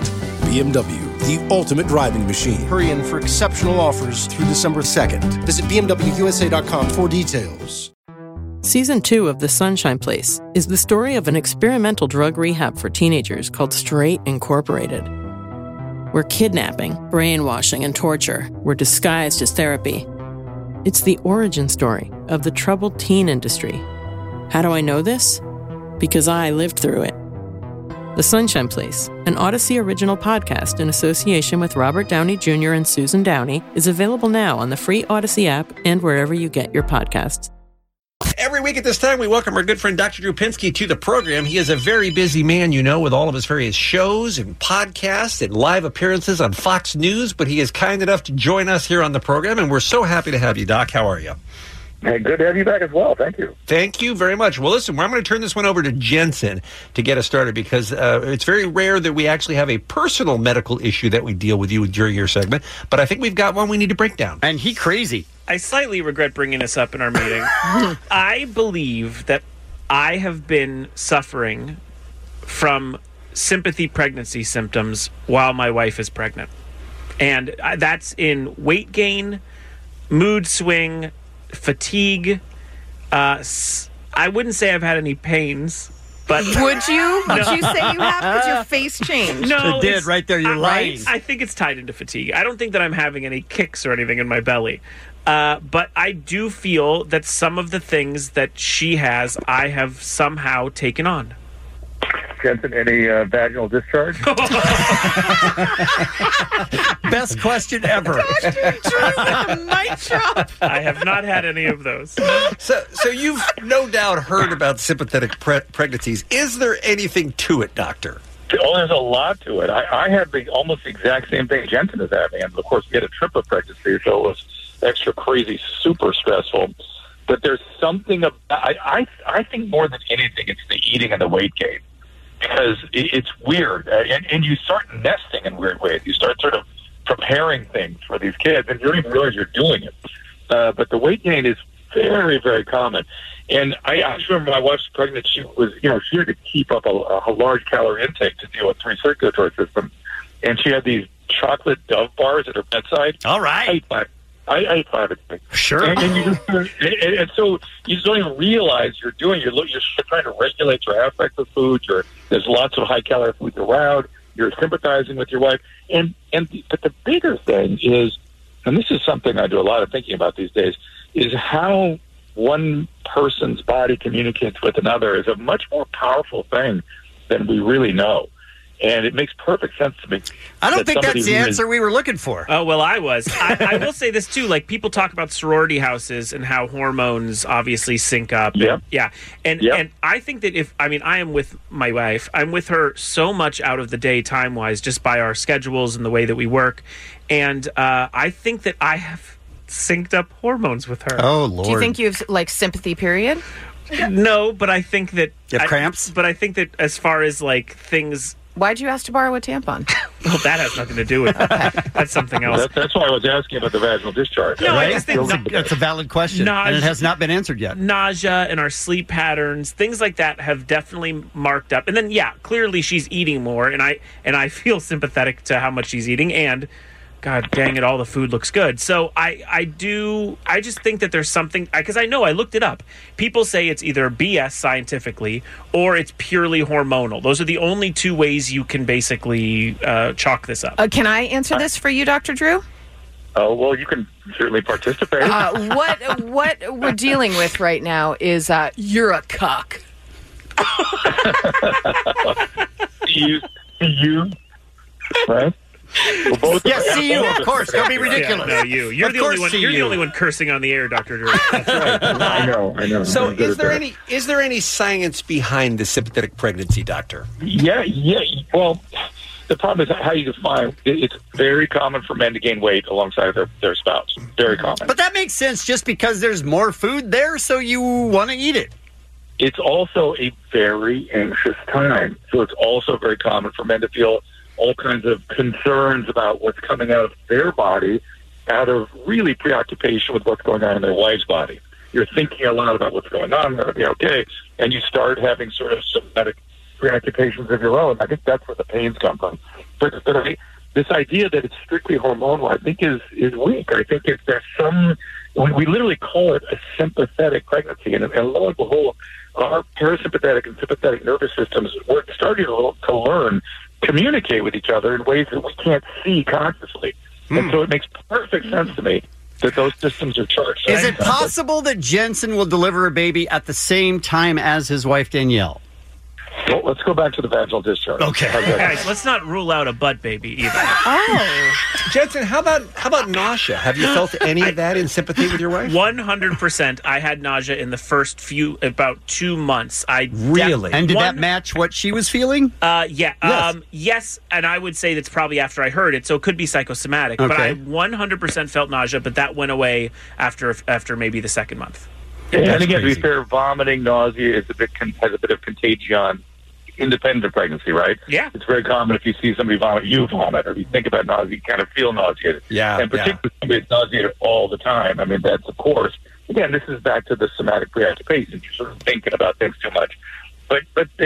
BMW, the ultimate driving machine. Hurry in for exceptional offers through December 2nd. Visit BMWUSA.com for details. Season 2 of The Sunshine Place is the story of an experimental drug rehab for teenagers called Straight Incorporated, where kidnapping, brainwashing, and torture were disguised as therapy. It's the origin story of the troubled teen industry. How do I know this? Because I lived through it. The Sunshine Place, an Odyssey original podcast in association with Robert Downey Jr. and Susan Downey, is available now on the free Odyssey app and wherever you get your podcasts. Every week at this time, we welcome our good friend Dr. Drew Pinsky to the program. He is a very busy man, with all of his various shows and podcasts and live appearances on Fox News, but he is kind enough to join us here on the program, and we're so happy to have you, Doc. How are you? Hey, good to have you back as well. Thank you. Thank you very much. Well, listen, I'm going to turn this one over to Jensen to get us started because it's very rare that we actually have a personal medical issue that we deal with you during your segment, but I think we've got one we need to break down. And he crazy. I slightly regret bringing this up in our meeting. I believe that I have been suffering from sympathy pregnancy symptoms while my wife is pregnant. And that's in weight gain, mood swing, fatigue. I wouldn't say I've had any pains, but... Would you? No. Would you say you have because your face changed? No, it did right there. You're lying. I think it's tied into fatigue. I don't think that I'm having any kicks or anything in my belly. But I do feel that some of the things that she has, I have somehow taken on. Jensen, any vaginal discharge? Best question ever. Mic drop. I have not had any of those. So you've no doubt heard about sympathetic pregnancies. Is there anything to it, doctor? Oh, there's a lot to it. I had almost the exact same thing Jensen is having. And, of course, we had a triplet pregnancy, so it was extra crazy, super stressful. But there's something about, I think more than anything, it's the eating and the weight gain. Because it's weird. And you start nesting in weird ways. You start sort of preparing things for these kids, and you don't even realize you're doing it. But the weight gain is very, very common. And I just remember my wife was pregnant. She was, she had to keep up a large calorie intake to deal with the circulatory system. And she had these chocolate Dove bars at her bedside. All right. I ate 5 a day. Sure. And so you just don't even realize you're trying to regulate your aspects of food. There's lots of high calorie foods around. You're sympathizing with your wife. But the bigger thing is, and this is something I do a lot of thinking about these days, is how one person's body communicates with another is a much more powerful thing than we really know. And it makes perfect sense to me. I don't think that's the answer we were looking for. Oh, well, I was. I will say this, too. Like, people talk about sorority houses and how hormones obviously sync up. Yeah. And I think that I am with my wife. I'm with her so much out of the day time-wise, just by our schedules and the way that we work. And I think that I have synced up hormones with her. Oh, Lord. Do you think you have, like, sympathy period? No, but I think that... You have cramps? But I think that as far as, like, things... Why'd you ask to borrow a tampon? Well, that has nothing to do with it. That's something else. That's why I was asking about the vaginal discharge. No, right? I just think that's a valid question, and it has not been answered yet. Nausea and our sleep patterns, things like that have definitely marked up. And then, clearly she's eating more, and I feel sympathetic to how much she's eating, and God dang it, all the food looks good. So I just think that there's something, because I know I looked it up. People say it's either BS scientifically or it's purely hormonal. Those are the only two ways you can basically chalk this up. Can I answer this for you, Dr. Drew? Oh, well, you can certainly participate. What we're dealing with right now is you're a cuck. you, right? See you, of course. Don't be ridiculous. No, you. You're the only one. You're the only one cursing on the air, Dr. Drew. That's right. I know. So, is there any science behind the sympathetic pregnancy, doctor? Yeah. Well, the problem is how you define. It's very common for men to gain weight alongside of their spouse. Very common. But that makes sense, just because there's more food there, so you want to eat it. It's also a very anxious time, so it's also very common for men to feel all kinds of concerns about what's coming out of their body out of really preoccupation with what's going on in their wife's body. You're thinking a lot about what's going on, going to be okay, and you start having sort of somatic preoccupations of your own. I think that's where the pains come from. But this idea that it's strictly hormonal, I think is weak. I think there's some, we literally call it a sympathetic pregnancy, and lo and behold, our parasympathetic and sympathetic nervous systems, we're starting to learn communicate with each other in ways that we can't see consciously. And so it makes perfect sense to me that those systems are charged. Is it possible that Jensen will deliver a baby at the same time as his wife, Danielle? Well, let's go back to the vaginal discharge. Okay. Guys, let's not rule out a butt baby either. Oh. Jensen, how about nausea? Have you felt any of that in sympathy with your wife? 100%. I had nausea in the first about 2 months. Really? And did that match what she was feeling? Yeah. Yes. Yes, and I would say that's probably after I heard it, so it could be psychosomatic. Okay. But I 100% felt nausea, but that went away after maybe the second month. And again, to be fair, vomiting, nausea has a bit of contagion independent of pregnancy, right? Yeah. It's very common if you see somebody vomit, you vomit, or if you think about nausea, you kind of feel nauseated. Yeah. And particularly if somebody's nauseated all the time. I mean, that's, of course, again, this is back to the somatic preoccupation. You're sort of thinking about things too much. But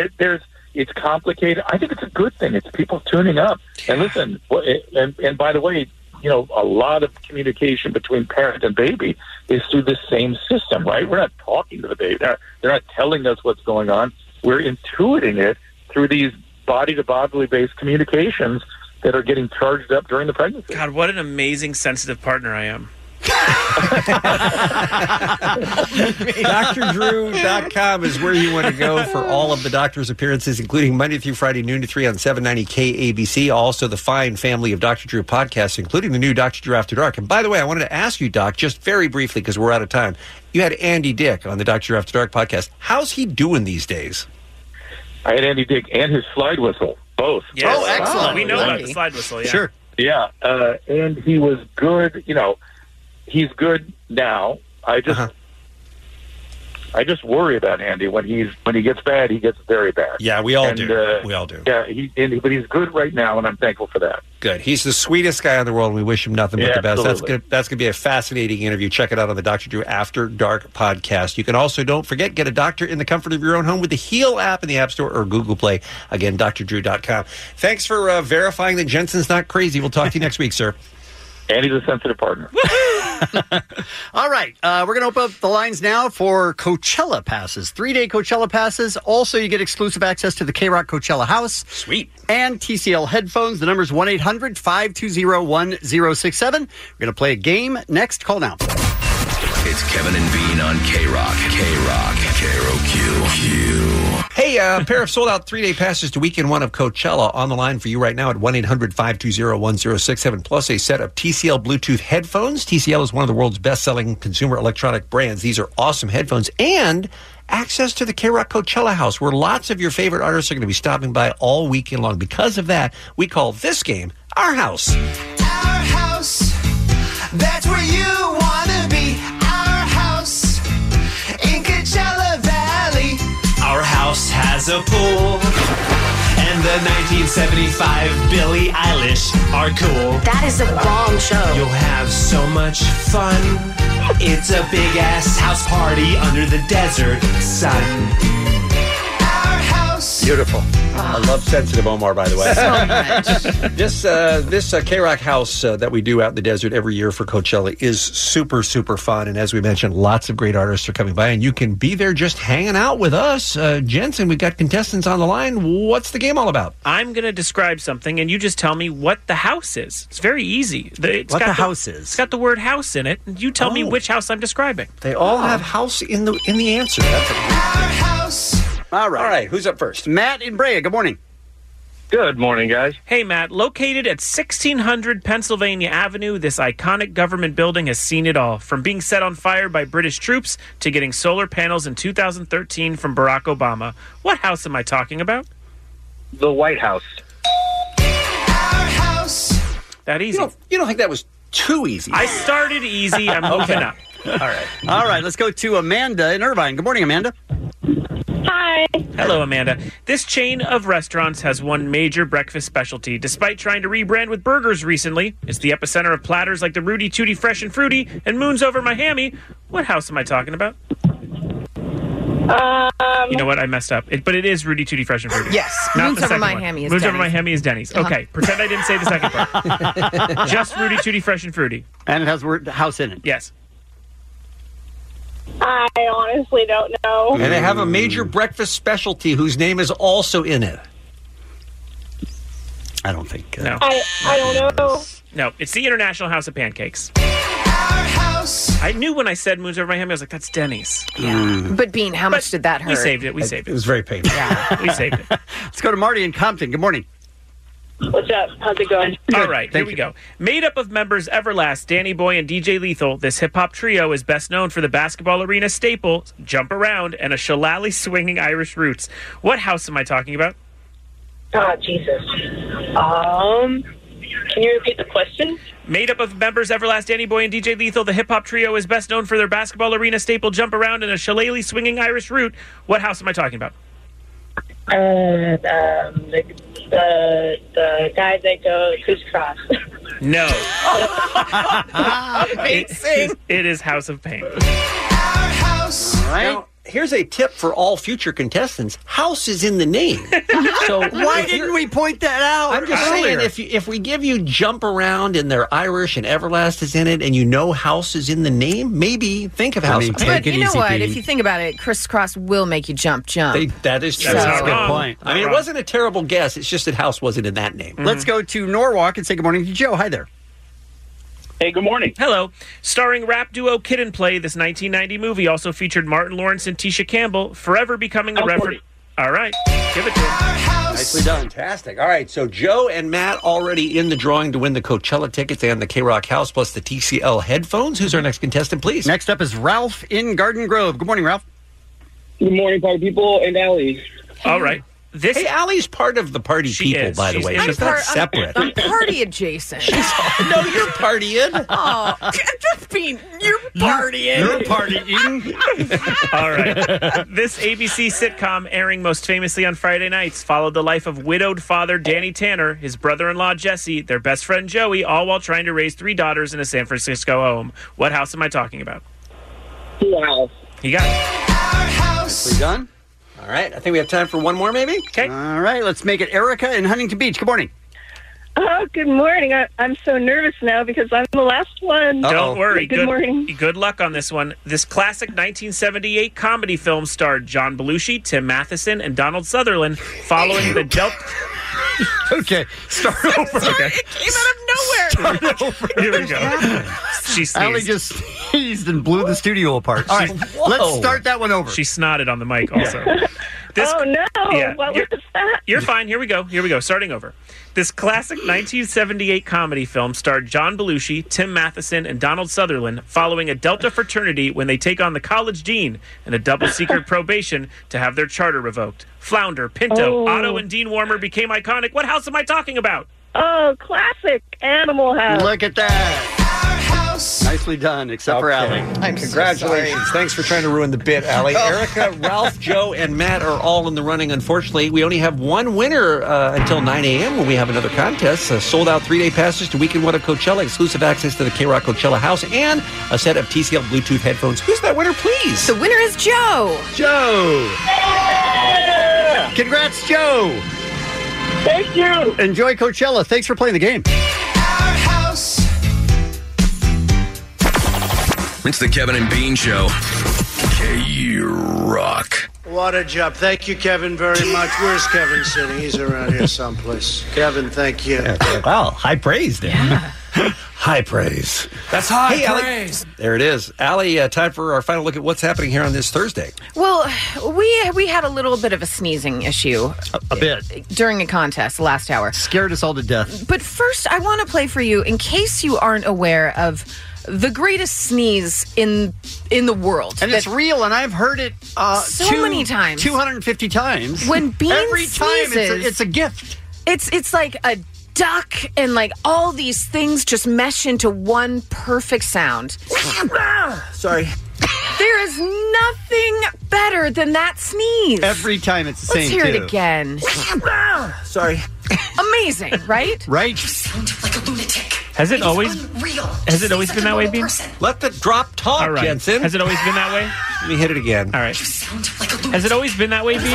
it's complicated. I think it's a good thing. It's people tuning up. And listen, and by the way, a lot of communication between parent and baby is through this same system, right? We're not talking to the baby. They're not telling us what's going on. We're intuiting it through these body-to-bodily based communications that are getting charged up during the pregnancy. God, what an amazing, sensitive partner I am. DrDrew.com is where you want to go for all of the doctor's appearances, including Monday through Friday, noon to 3 on 790 KABC. Also, the fine family of Dr. Drew podcasts, including the new Dr. Drew After Dark. And by the way, I wanted to ask you, Doc, just very briefly, because we're out of time. You had Andy Dick on the Dr. Drew After Dark podcast. How's he doing these days? I had Andy Dick and his slide whistle, both. Yes. Oh, excellent. We know about the slide whistle, yeah. Sure. Yeah, and he was good, he's good now. I I just worry about Andy when he gets bad. He gets very bad. Yeah, we all do. We all do. Yeah, but he's good right now, and I'm thankful for that. Good. He's the sweetest guy in the world, and we wish him nothing but the best. Absolutely. That's going to be a fascinating interview. Check it out on the Dr. Drew After Dark podcast. You can also, don't forget, get a doctor in the comfort of your own home with the Heal app in the App Store or Google Play. Again, drdrew.com. Thanks for verifying that Jensen's not crazy. We'll talk to you next week, sir. Andy's a sensitive partner. All right. We're going to open up the lines now for Coachella passes. 3-day Coachella passes. Also, you get exclusive access to the K-Rock Coachella House. Sweet. And TCL headphones. The number's 1-800-520-1067. We're going to play a game next. Call now. It's Kevin and Bean on K-Rock. K-Rock. K-R-O-Q. Hey, a pair of sold-out 3-day passes to weekend one of Coachella on the line for you right now at 1-800-520-1067, plus a set of TCL Bluetooth headphones. TCL is one of the world's best-selling consumer electronic brands. These are awesome headphones. And access to the K-Rock Coachella House, where lots of your favorite artists are going to be stopping by all weekend long. Because of that, we call this game Our House. Our house, that's where you want to be. Our house in Coachella Valley. Our house has a pool, and the 1975 Billie Eilish are cool. That is a bomb show. You'll have so much fun. It's a big-ass house party under the desert sun. Our house. Beautiful. I love Sensitive Omar, by the way. So much. This K-Rock house that we do out in the desert every year for Coachella is super, super fun. And as we mentioned, lots of great artists are coming by, and you can be there just hanging out with us. Jensen, we've got contestants on the line. What's the game all about? I'm going to describe something, and you just tell me what the house is. It's very easy. What the house is? It's got the word house in it, and you tell me which house I'm describing. They all have house in the answer. That's Our house. All right. Who's up first? Matt in Brea. Good morning. Good morning, guys. Hey, Matt. Located at 1600 Pennsylvania Avenue, this iconic government building has seen it all. From being set on fire by British troops to getting solar panels in 2013 from Barack Obama. What house am I talking about? The White House. Our house. That easy. You don't think that was too easy? I started easy. I'm moving up. All right. All right. Let's go to Amanda in Irvine. Good morning, Amanda. Hi. Hello, Amanda. This chain of restaurants has one major breakfast specialty. Despite trying to rebrand with burgers recently, it's the epicenter of platters like the Rudy Tooty Fresh and Fruity and Moons Over Miami. What house am I talking about? You know what? I messed up. But it is Rudy Tooty Fresh and Fruity. Yes. Not Moons the Over second one. Miami is Moons Over Denny's. Miami is Denny's. Okay. Pretend I didn't say the second part. Just Rudy Tooty Fresh and Fruity. And it has the word house in it. Yes. I honestly don't know. And they have a major breakfast specialty whose name is also in it. I don't think. No. I don't know. No, it's the International House of Pancakes. Our house. I knew when I said Moons Over Miami, I was like, that's Denny's. Yeah. But Bean, how much did that hurt? We saved it. We saved It it. was very painful. Yeah, we saved it. Let's go to Marty in Compton. Good morning. What's up? How's it going? All right, here we go. Made up of members Everlast, Danny Boy, and DJ Lethal, this hip-hop trio is best known for the basketball arena staple, Jump Around, and a shillelagh swinging Irish roots. What house am I talking about? Oh, Jesus. Can you repeat the question? Made up of members Everlast, Danny Boy, and DJ Lethal, the hip-hop trio is best known for their basketball arena staple, Jump Around, and a shillelagh swinging Irish root. What house am I talking about? The guy that goes crisscross. No. Amazing. It is House of Pain. Our house. All right. Now, here's a tip for all future contestants. House is in the name. So Why didn't we point that out? I'm just earlier? saying, if we give you Jump Around and they're Irish and Everlast is in it and you know House is in the name, maybe think of House of Pain. But you know what? If you think about it, crisscross will make you jump. That is true. That's not wrong. point. I mean, it wasn't a terrible guess. It's just that House wasn't in that name. Let's go to Norwalk and say good morning to Joe. Hi there. Hey, good morning. Hello. Starring rap duo Kid and Play, this 1990 movie also featured Martin Lawrence and Tisha Campbell, forever becoming the reference. All right. Give it to him. Nicely done. Fantastic. All right, so Joe and Matt already in the drawing to win the Coachella tickets and the K-Rock House plus the TCL headphones. Who's our next contestant, please? Next up is Ralph in Garden Grove. Good morning, Ralph. Good morning, party people and Allie. All right. Hey, Allie's part of the party people, by the way. She's not separate. I'm party adjacent. No, you're partying. Oh, just being, you're partying. You're partying. All right. This ABC sitcom, airing most famously on Friday nights, followed the life of widowed father Danny Tanner, his brother-in-law Jesse, their best friend Joey, all while trying to raise 3 daughters in a San Francisco home. What house am I talking about? Wow. You got it. Nicely done. All right. I think we have time for one more, maybe? Okay. All right. Let's make it Erica in Huntington Beach. Good morning. Oh, good morning. I'm so nervous now because I'm the last one. Don't worry. Good morning. Good luck on this one. This classic 1978 comedy film starred John Belushi, Tim Matheson, and Donald Sutherland following the Delta... Okay, start over. Okay. It came out of nowhere. Start over. Here we go. She sneezed. Allie just sneezed and blew the studio apart. All right, let's start that one over. She snotted on the mic also. Oh, no. What was that? You're fine. Here we go. Starting over. This classic 1978 comedy film starred John Belushi, Tim Matheson, and Donald Sutherland following a Delta fraternity when they take on the college dean in a double-secret probation to have their charter revoked. Flounder, Pinto, Otto, and Dean Warmer became iconic. What house am I talking about? Oh, classic Animal House. Look at that. Nicely done, except for Allie. Congratulations. Thanks for trying to ruin the bit, Allie. Erica, Ralph, Joe, and Matt are all in the running. Unfortunately, we only have one winner until 9 a.m. when we have another contest. Sold-out 3-day passes to Weekend One at Coachella, exclusive access to the K-Rock Coachella House, and a set of TCL Bluetooth headphones. Who's that winner, please? The winner is Joe. Joe. Congrats, Joe. Thank you. Enjoy Coachella. Thanks for playing the game. It's the Kevin and Bean Show. K-Rock. What a job. Thank you, Kevin, very much. Where's Kevin sitting? He's around here someplace. Kevin, thank you. Wow, high praise there. Yeah. High praise. That's high praise. Allie, there it is. Allie, time for our final look at what's happening here on this Thursday. Well, we had a little bit of a sneezing issue. A bit. During a contest last hour. Scared us all to death. But first, I want to play for you, in case you aren't aware of the greatest sneeze in the world. And it's real, and I've heard it many times. 250 times. When Bean Every time sneezes, it's a gift. It's like a duck, and like all these things just mesh into one perfect sound. Sorry. There is nothing better than that sneeze. Every time it's the Let's same, hear too. it again. Sorry. Amazing, right? Right. You sound like a lunatic. Has it always been that way, Bean? Let the drop talk, All right. Jensen. Has it always been that way? Let me hit it again. All right. You sound like a lunatic. Has it always been that way, Bean?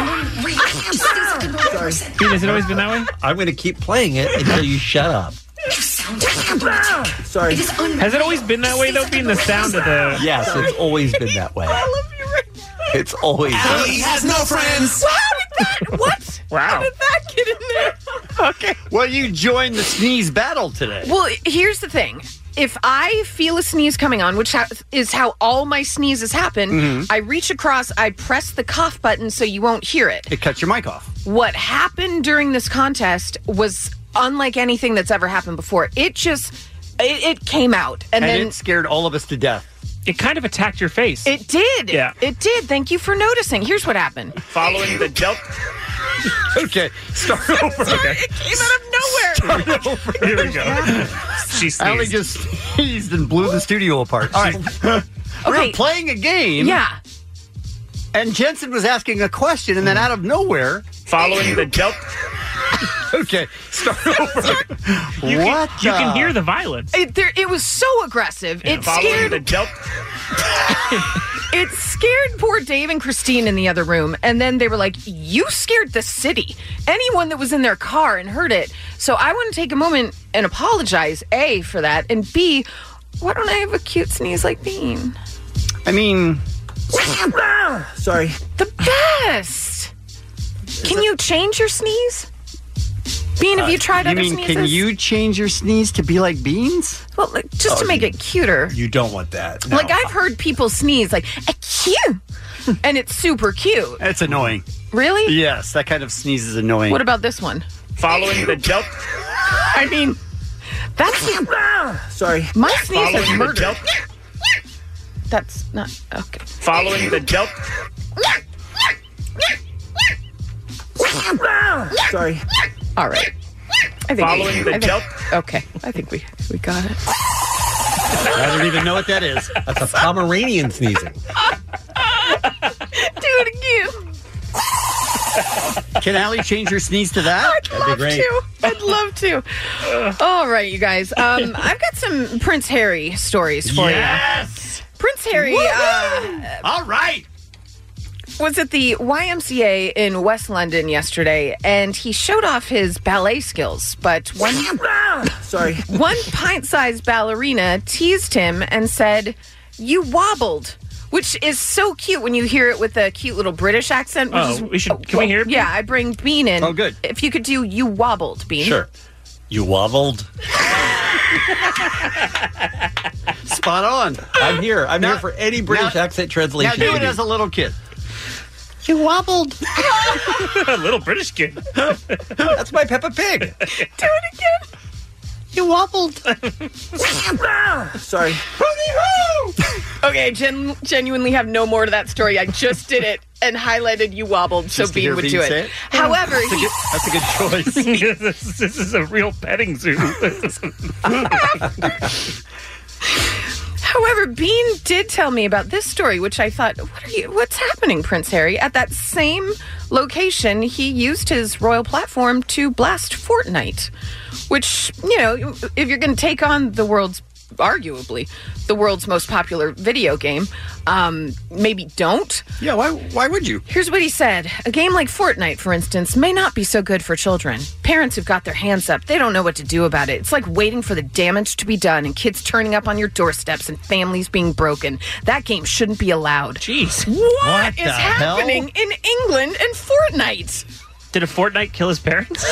Sorry. Bean, has it always been that way? I'm going to keep playing it until you shut up. You sound like a lunatic. Sorry. Has it always been that way, though, Bean? The sound of the... Yes, it's always been that way. I love you right now. It's always been. Allie has no friends. What? Wow. How did that get in there? Okay. Well, you joined the sneeze battle today. Well, here's the thing. If I feel a sneeze coming on, which is how all my sneezes happen, I reach across, I press the cough button so you won't hear it. It cuts your mic off. What happened during this contest was unlike anything that's ever happened before. It just, it came out. And then it scared all of us to death. It kind of attacked your face. It did. Yeah. It did. Thank you for noticing. Here's what happened. Following the Delta... Okay, start over. Okay. It came out of nowhere. Start over. Here we go. She sneezed. Allie just sneezed and blew the studio apart. All right. We're playing a game. Yeah. And Jensen was asking a question, and then out of nowhere... Following the Delta... Okay, start over. You can hear the violence. It was so aggressive. Yeah, It following scared... the Delta... It scared poor Dave and Christine in the other room. And then they were like, you scared the city. Anyone that was in their car and heard it. So I want to take a moment and apologize, A, for that. And B, why don't I have a cute sneeze like Bean? I mean... Sorry. The best. Can you change your sneeze? Bean, have you tried other sneezes? Can you change your sneeze to be like Bean's? Well, like, just to make it cuter. You don't want that. No. Like, I've heard people sneeze like, cute. And it's super cute. It's annoying. Really? Yes, that kind of sneeze is annoying. What about this one? Following the Delta... I mean, that's... Sorry. My sneeze Following is the murder. Delta... That's not... Okay. Following the Delta... Sorry. All right. I think Following the joke? Okay. I think we got it. I don't even know what that is. That's a Pomeranian sneezing. Do it again. Can Allie change your sneeze to that? I'd love to. All right, you guys. I've got some Prince Harry stories for you. Prince Harry. All right. Was at the YMCA in West London yesterday, and he showed off his ballet skills. But one pint-sized ballerina teased him and said, "You wobbled." Which is so cute when you hear it with a cute little British accent. Can we hear it? Yeah, I bring Bean in. Oh, good. If you could do "you wobbled," Bean. Sure. You wobbled. Spot on. I'm here. I'm here for any British accent translation. Now do it as a little kid. You wobbled. A little British kid. That's my Peppa Pig. Do it again. You wobbled. Sorry. Okay, I genuinely have no more to that story. I just did it and highlighted "you wobbled" so Bean would do it. However, that's a good choice. This is a real petting zoo. However, Bean did tell me about this story, which I thought, what's happening, Prince Harry? At that same location, he used his royal platform to blast Fortnite, which, if you're going to take on arguably the world's most popular video game, maybe don't. Yeah, why would you? Here's what he said. A game like Fortnite, for instance, may not be so good for children. Parents who've got their hands up, they don't know what to do about it. It's like waiting for the damage to be done and kids turning up on your doorsteps and families being broken. That game shouldn't be allowed. Jeez. What is happening in England and Fortnite? Did a Fortnite kill his parents?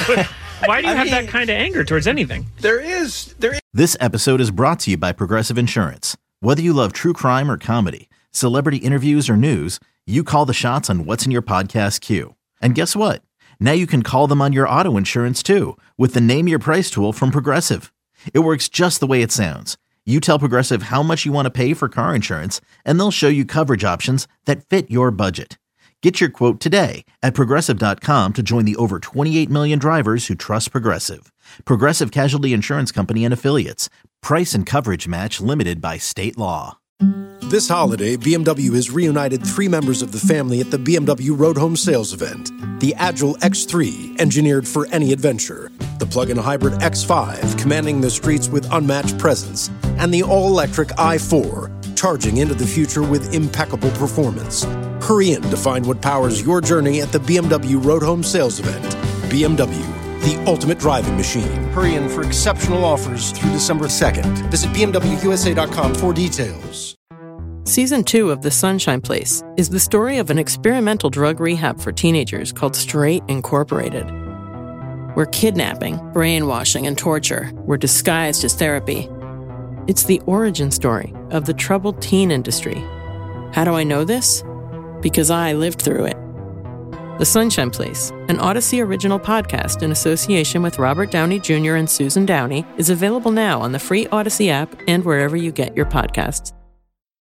Why do you have that kind of anger towards anything? There is. This episode is brought to you by Progressive Insurance. Whether you love true crime or comedy, celebrity interviews or news, you call the shots on what's in your podcast queue. And guess what? Now you can call them on your auto insurance too with the Name Your Price tool from Progressive. It works just the way it sounds. You tell Progressive how much you want to pay for car insurance, and they'll show you coverage options that fit your budget. Get your quote today at Progressive.com to join the over 28 million drivers who trust Progressive. Progressive Casualty Insurance Company and Affiliates. Price and coverage match limited by state law. This holiday, BMW has reunited 3 members of the family at the BMW Road Home Sales Event. The Agile X3, engineered for any adventure. The plug-in hybrid X5, commanding the streets with unmatched presence. And the all-electric i4, charging into the future with impeccable performance. Hurry in to find what powers your journey at the BMW Road Home Sales Event. BMW, the ultimate driving machine. Hurry in for exceptional offers through December 2nd. Visit BMWUSA.com for details. Season 2 of The Sunshine Place is the story of an experimental drug rehab for teenagers called Straight Incorporated, where kidnapping, brainwashing, and torture were disguised as therapy. It's the origin story of the troubled teen industry. How do I know this? Because I lived through it. The Sunshine Place, an Odyssey original podcast in association with Robert Downey Jr. and Susan Downey, is available now on the free Odyssey app and wherever you get your podcasts.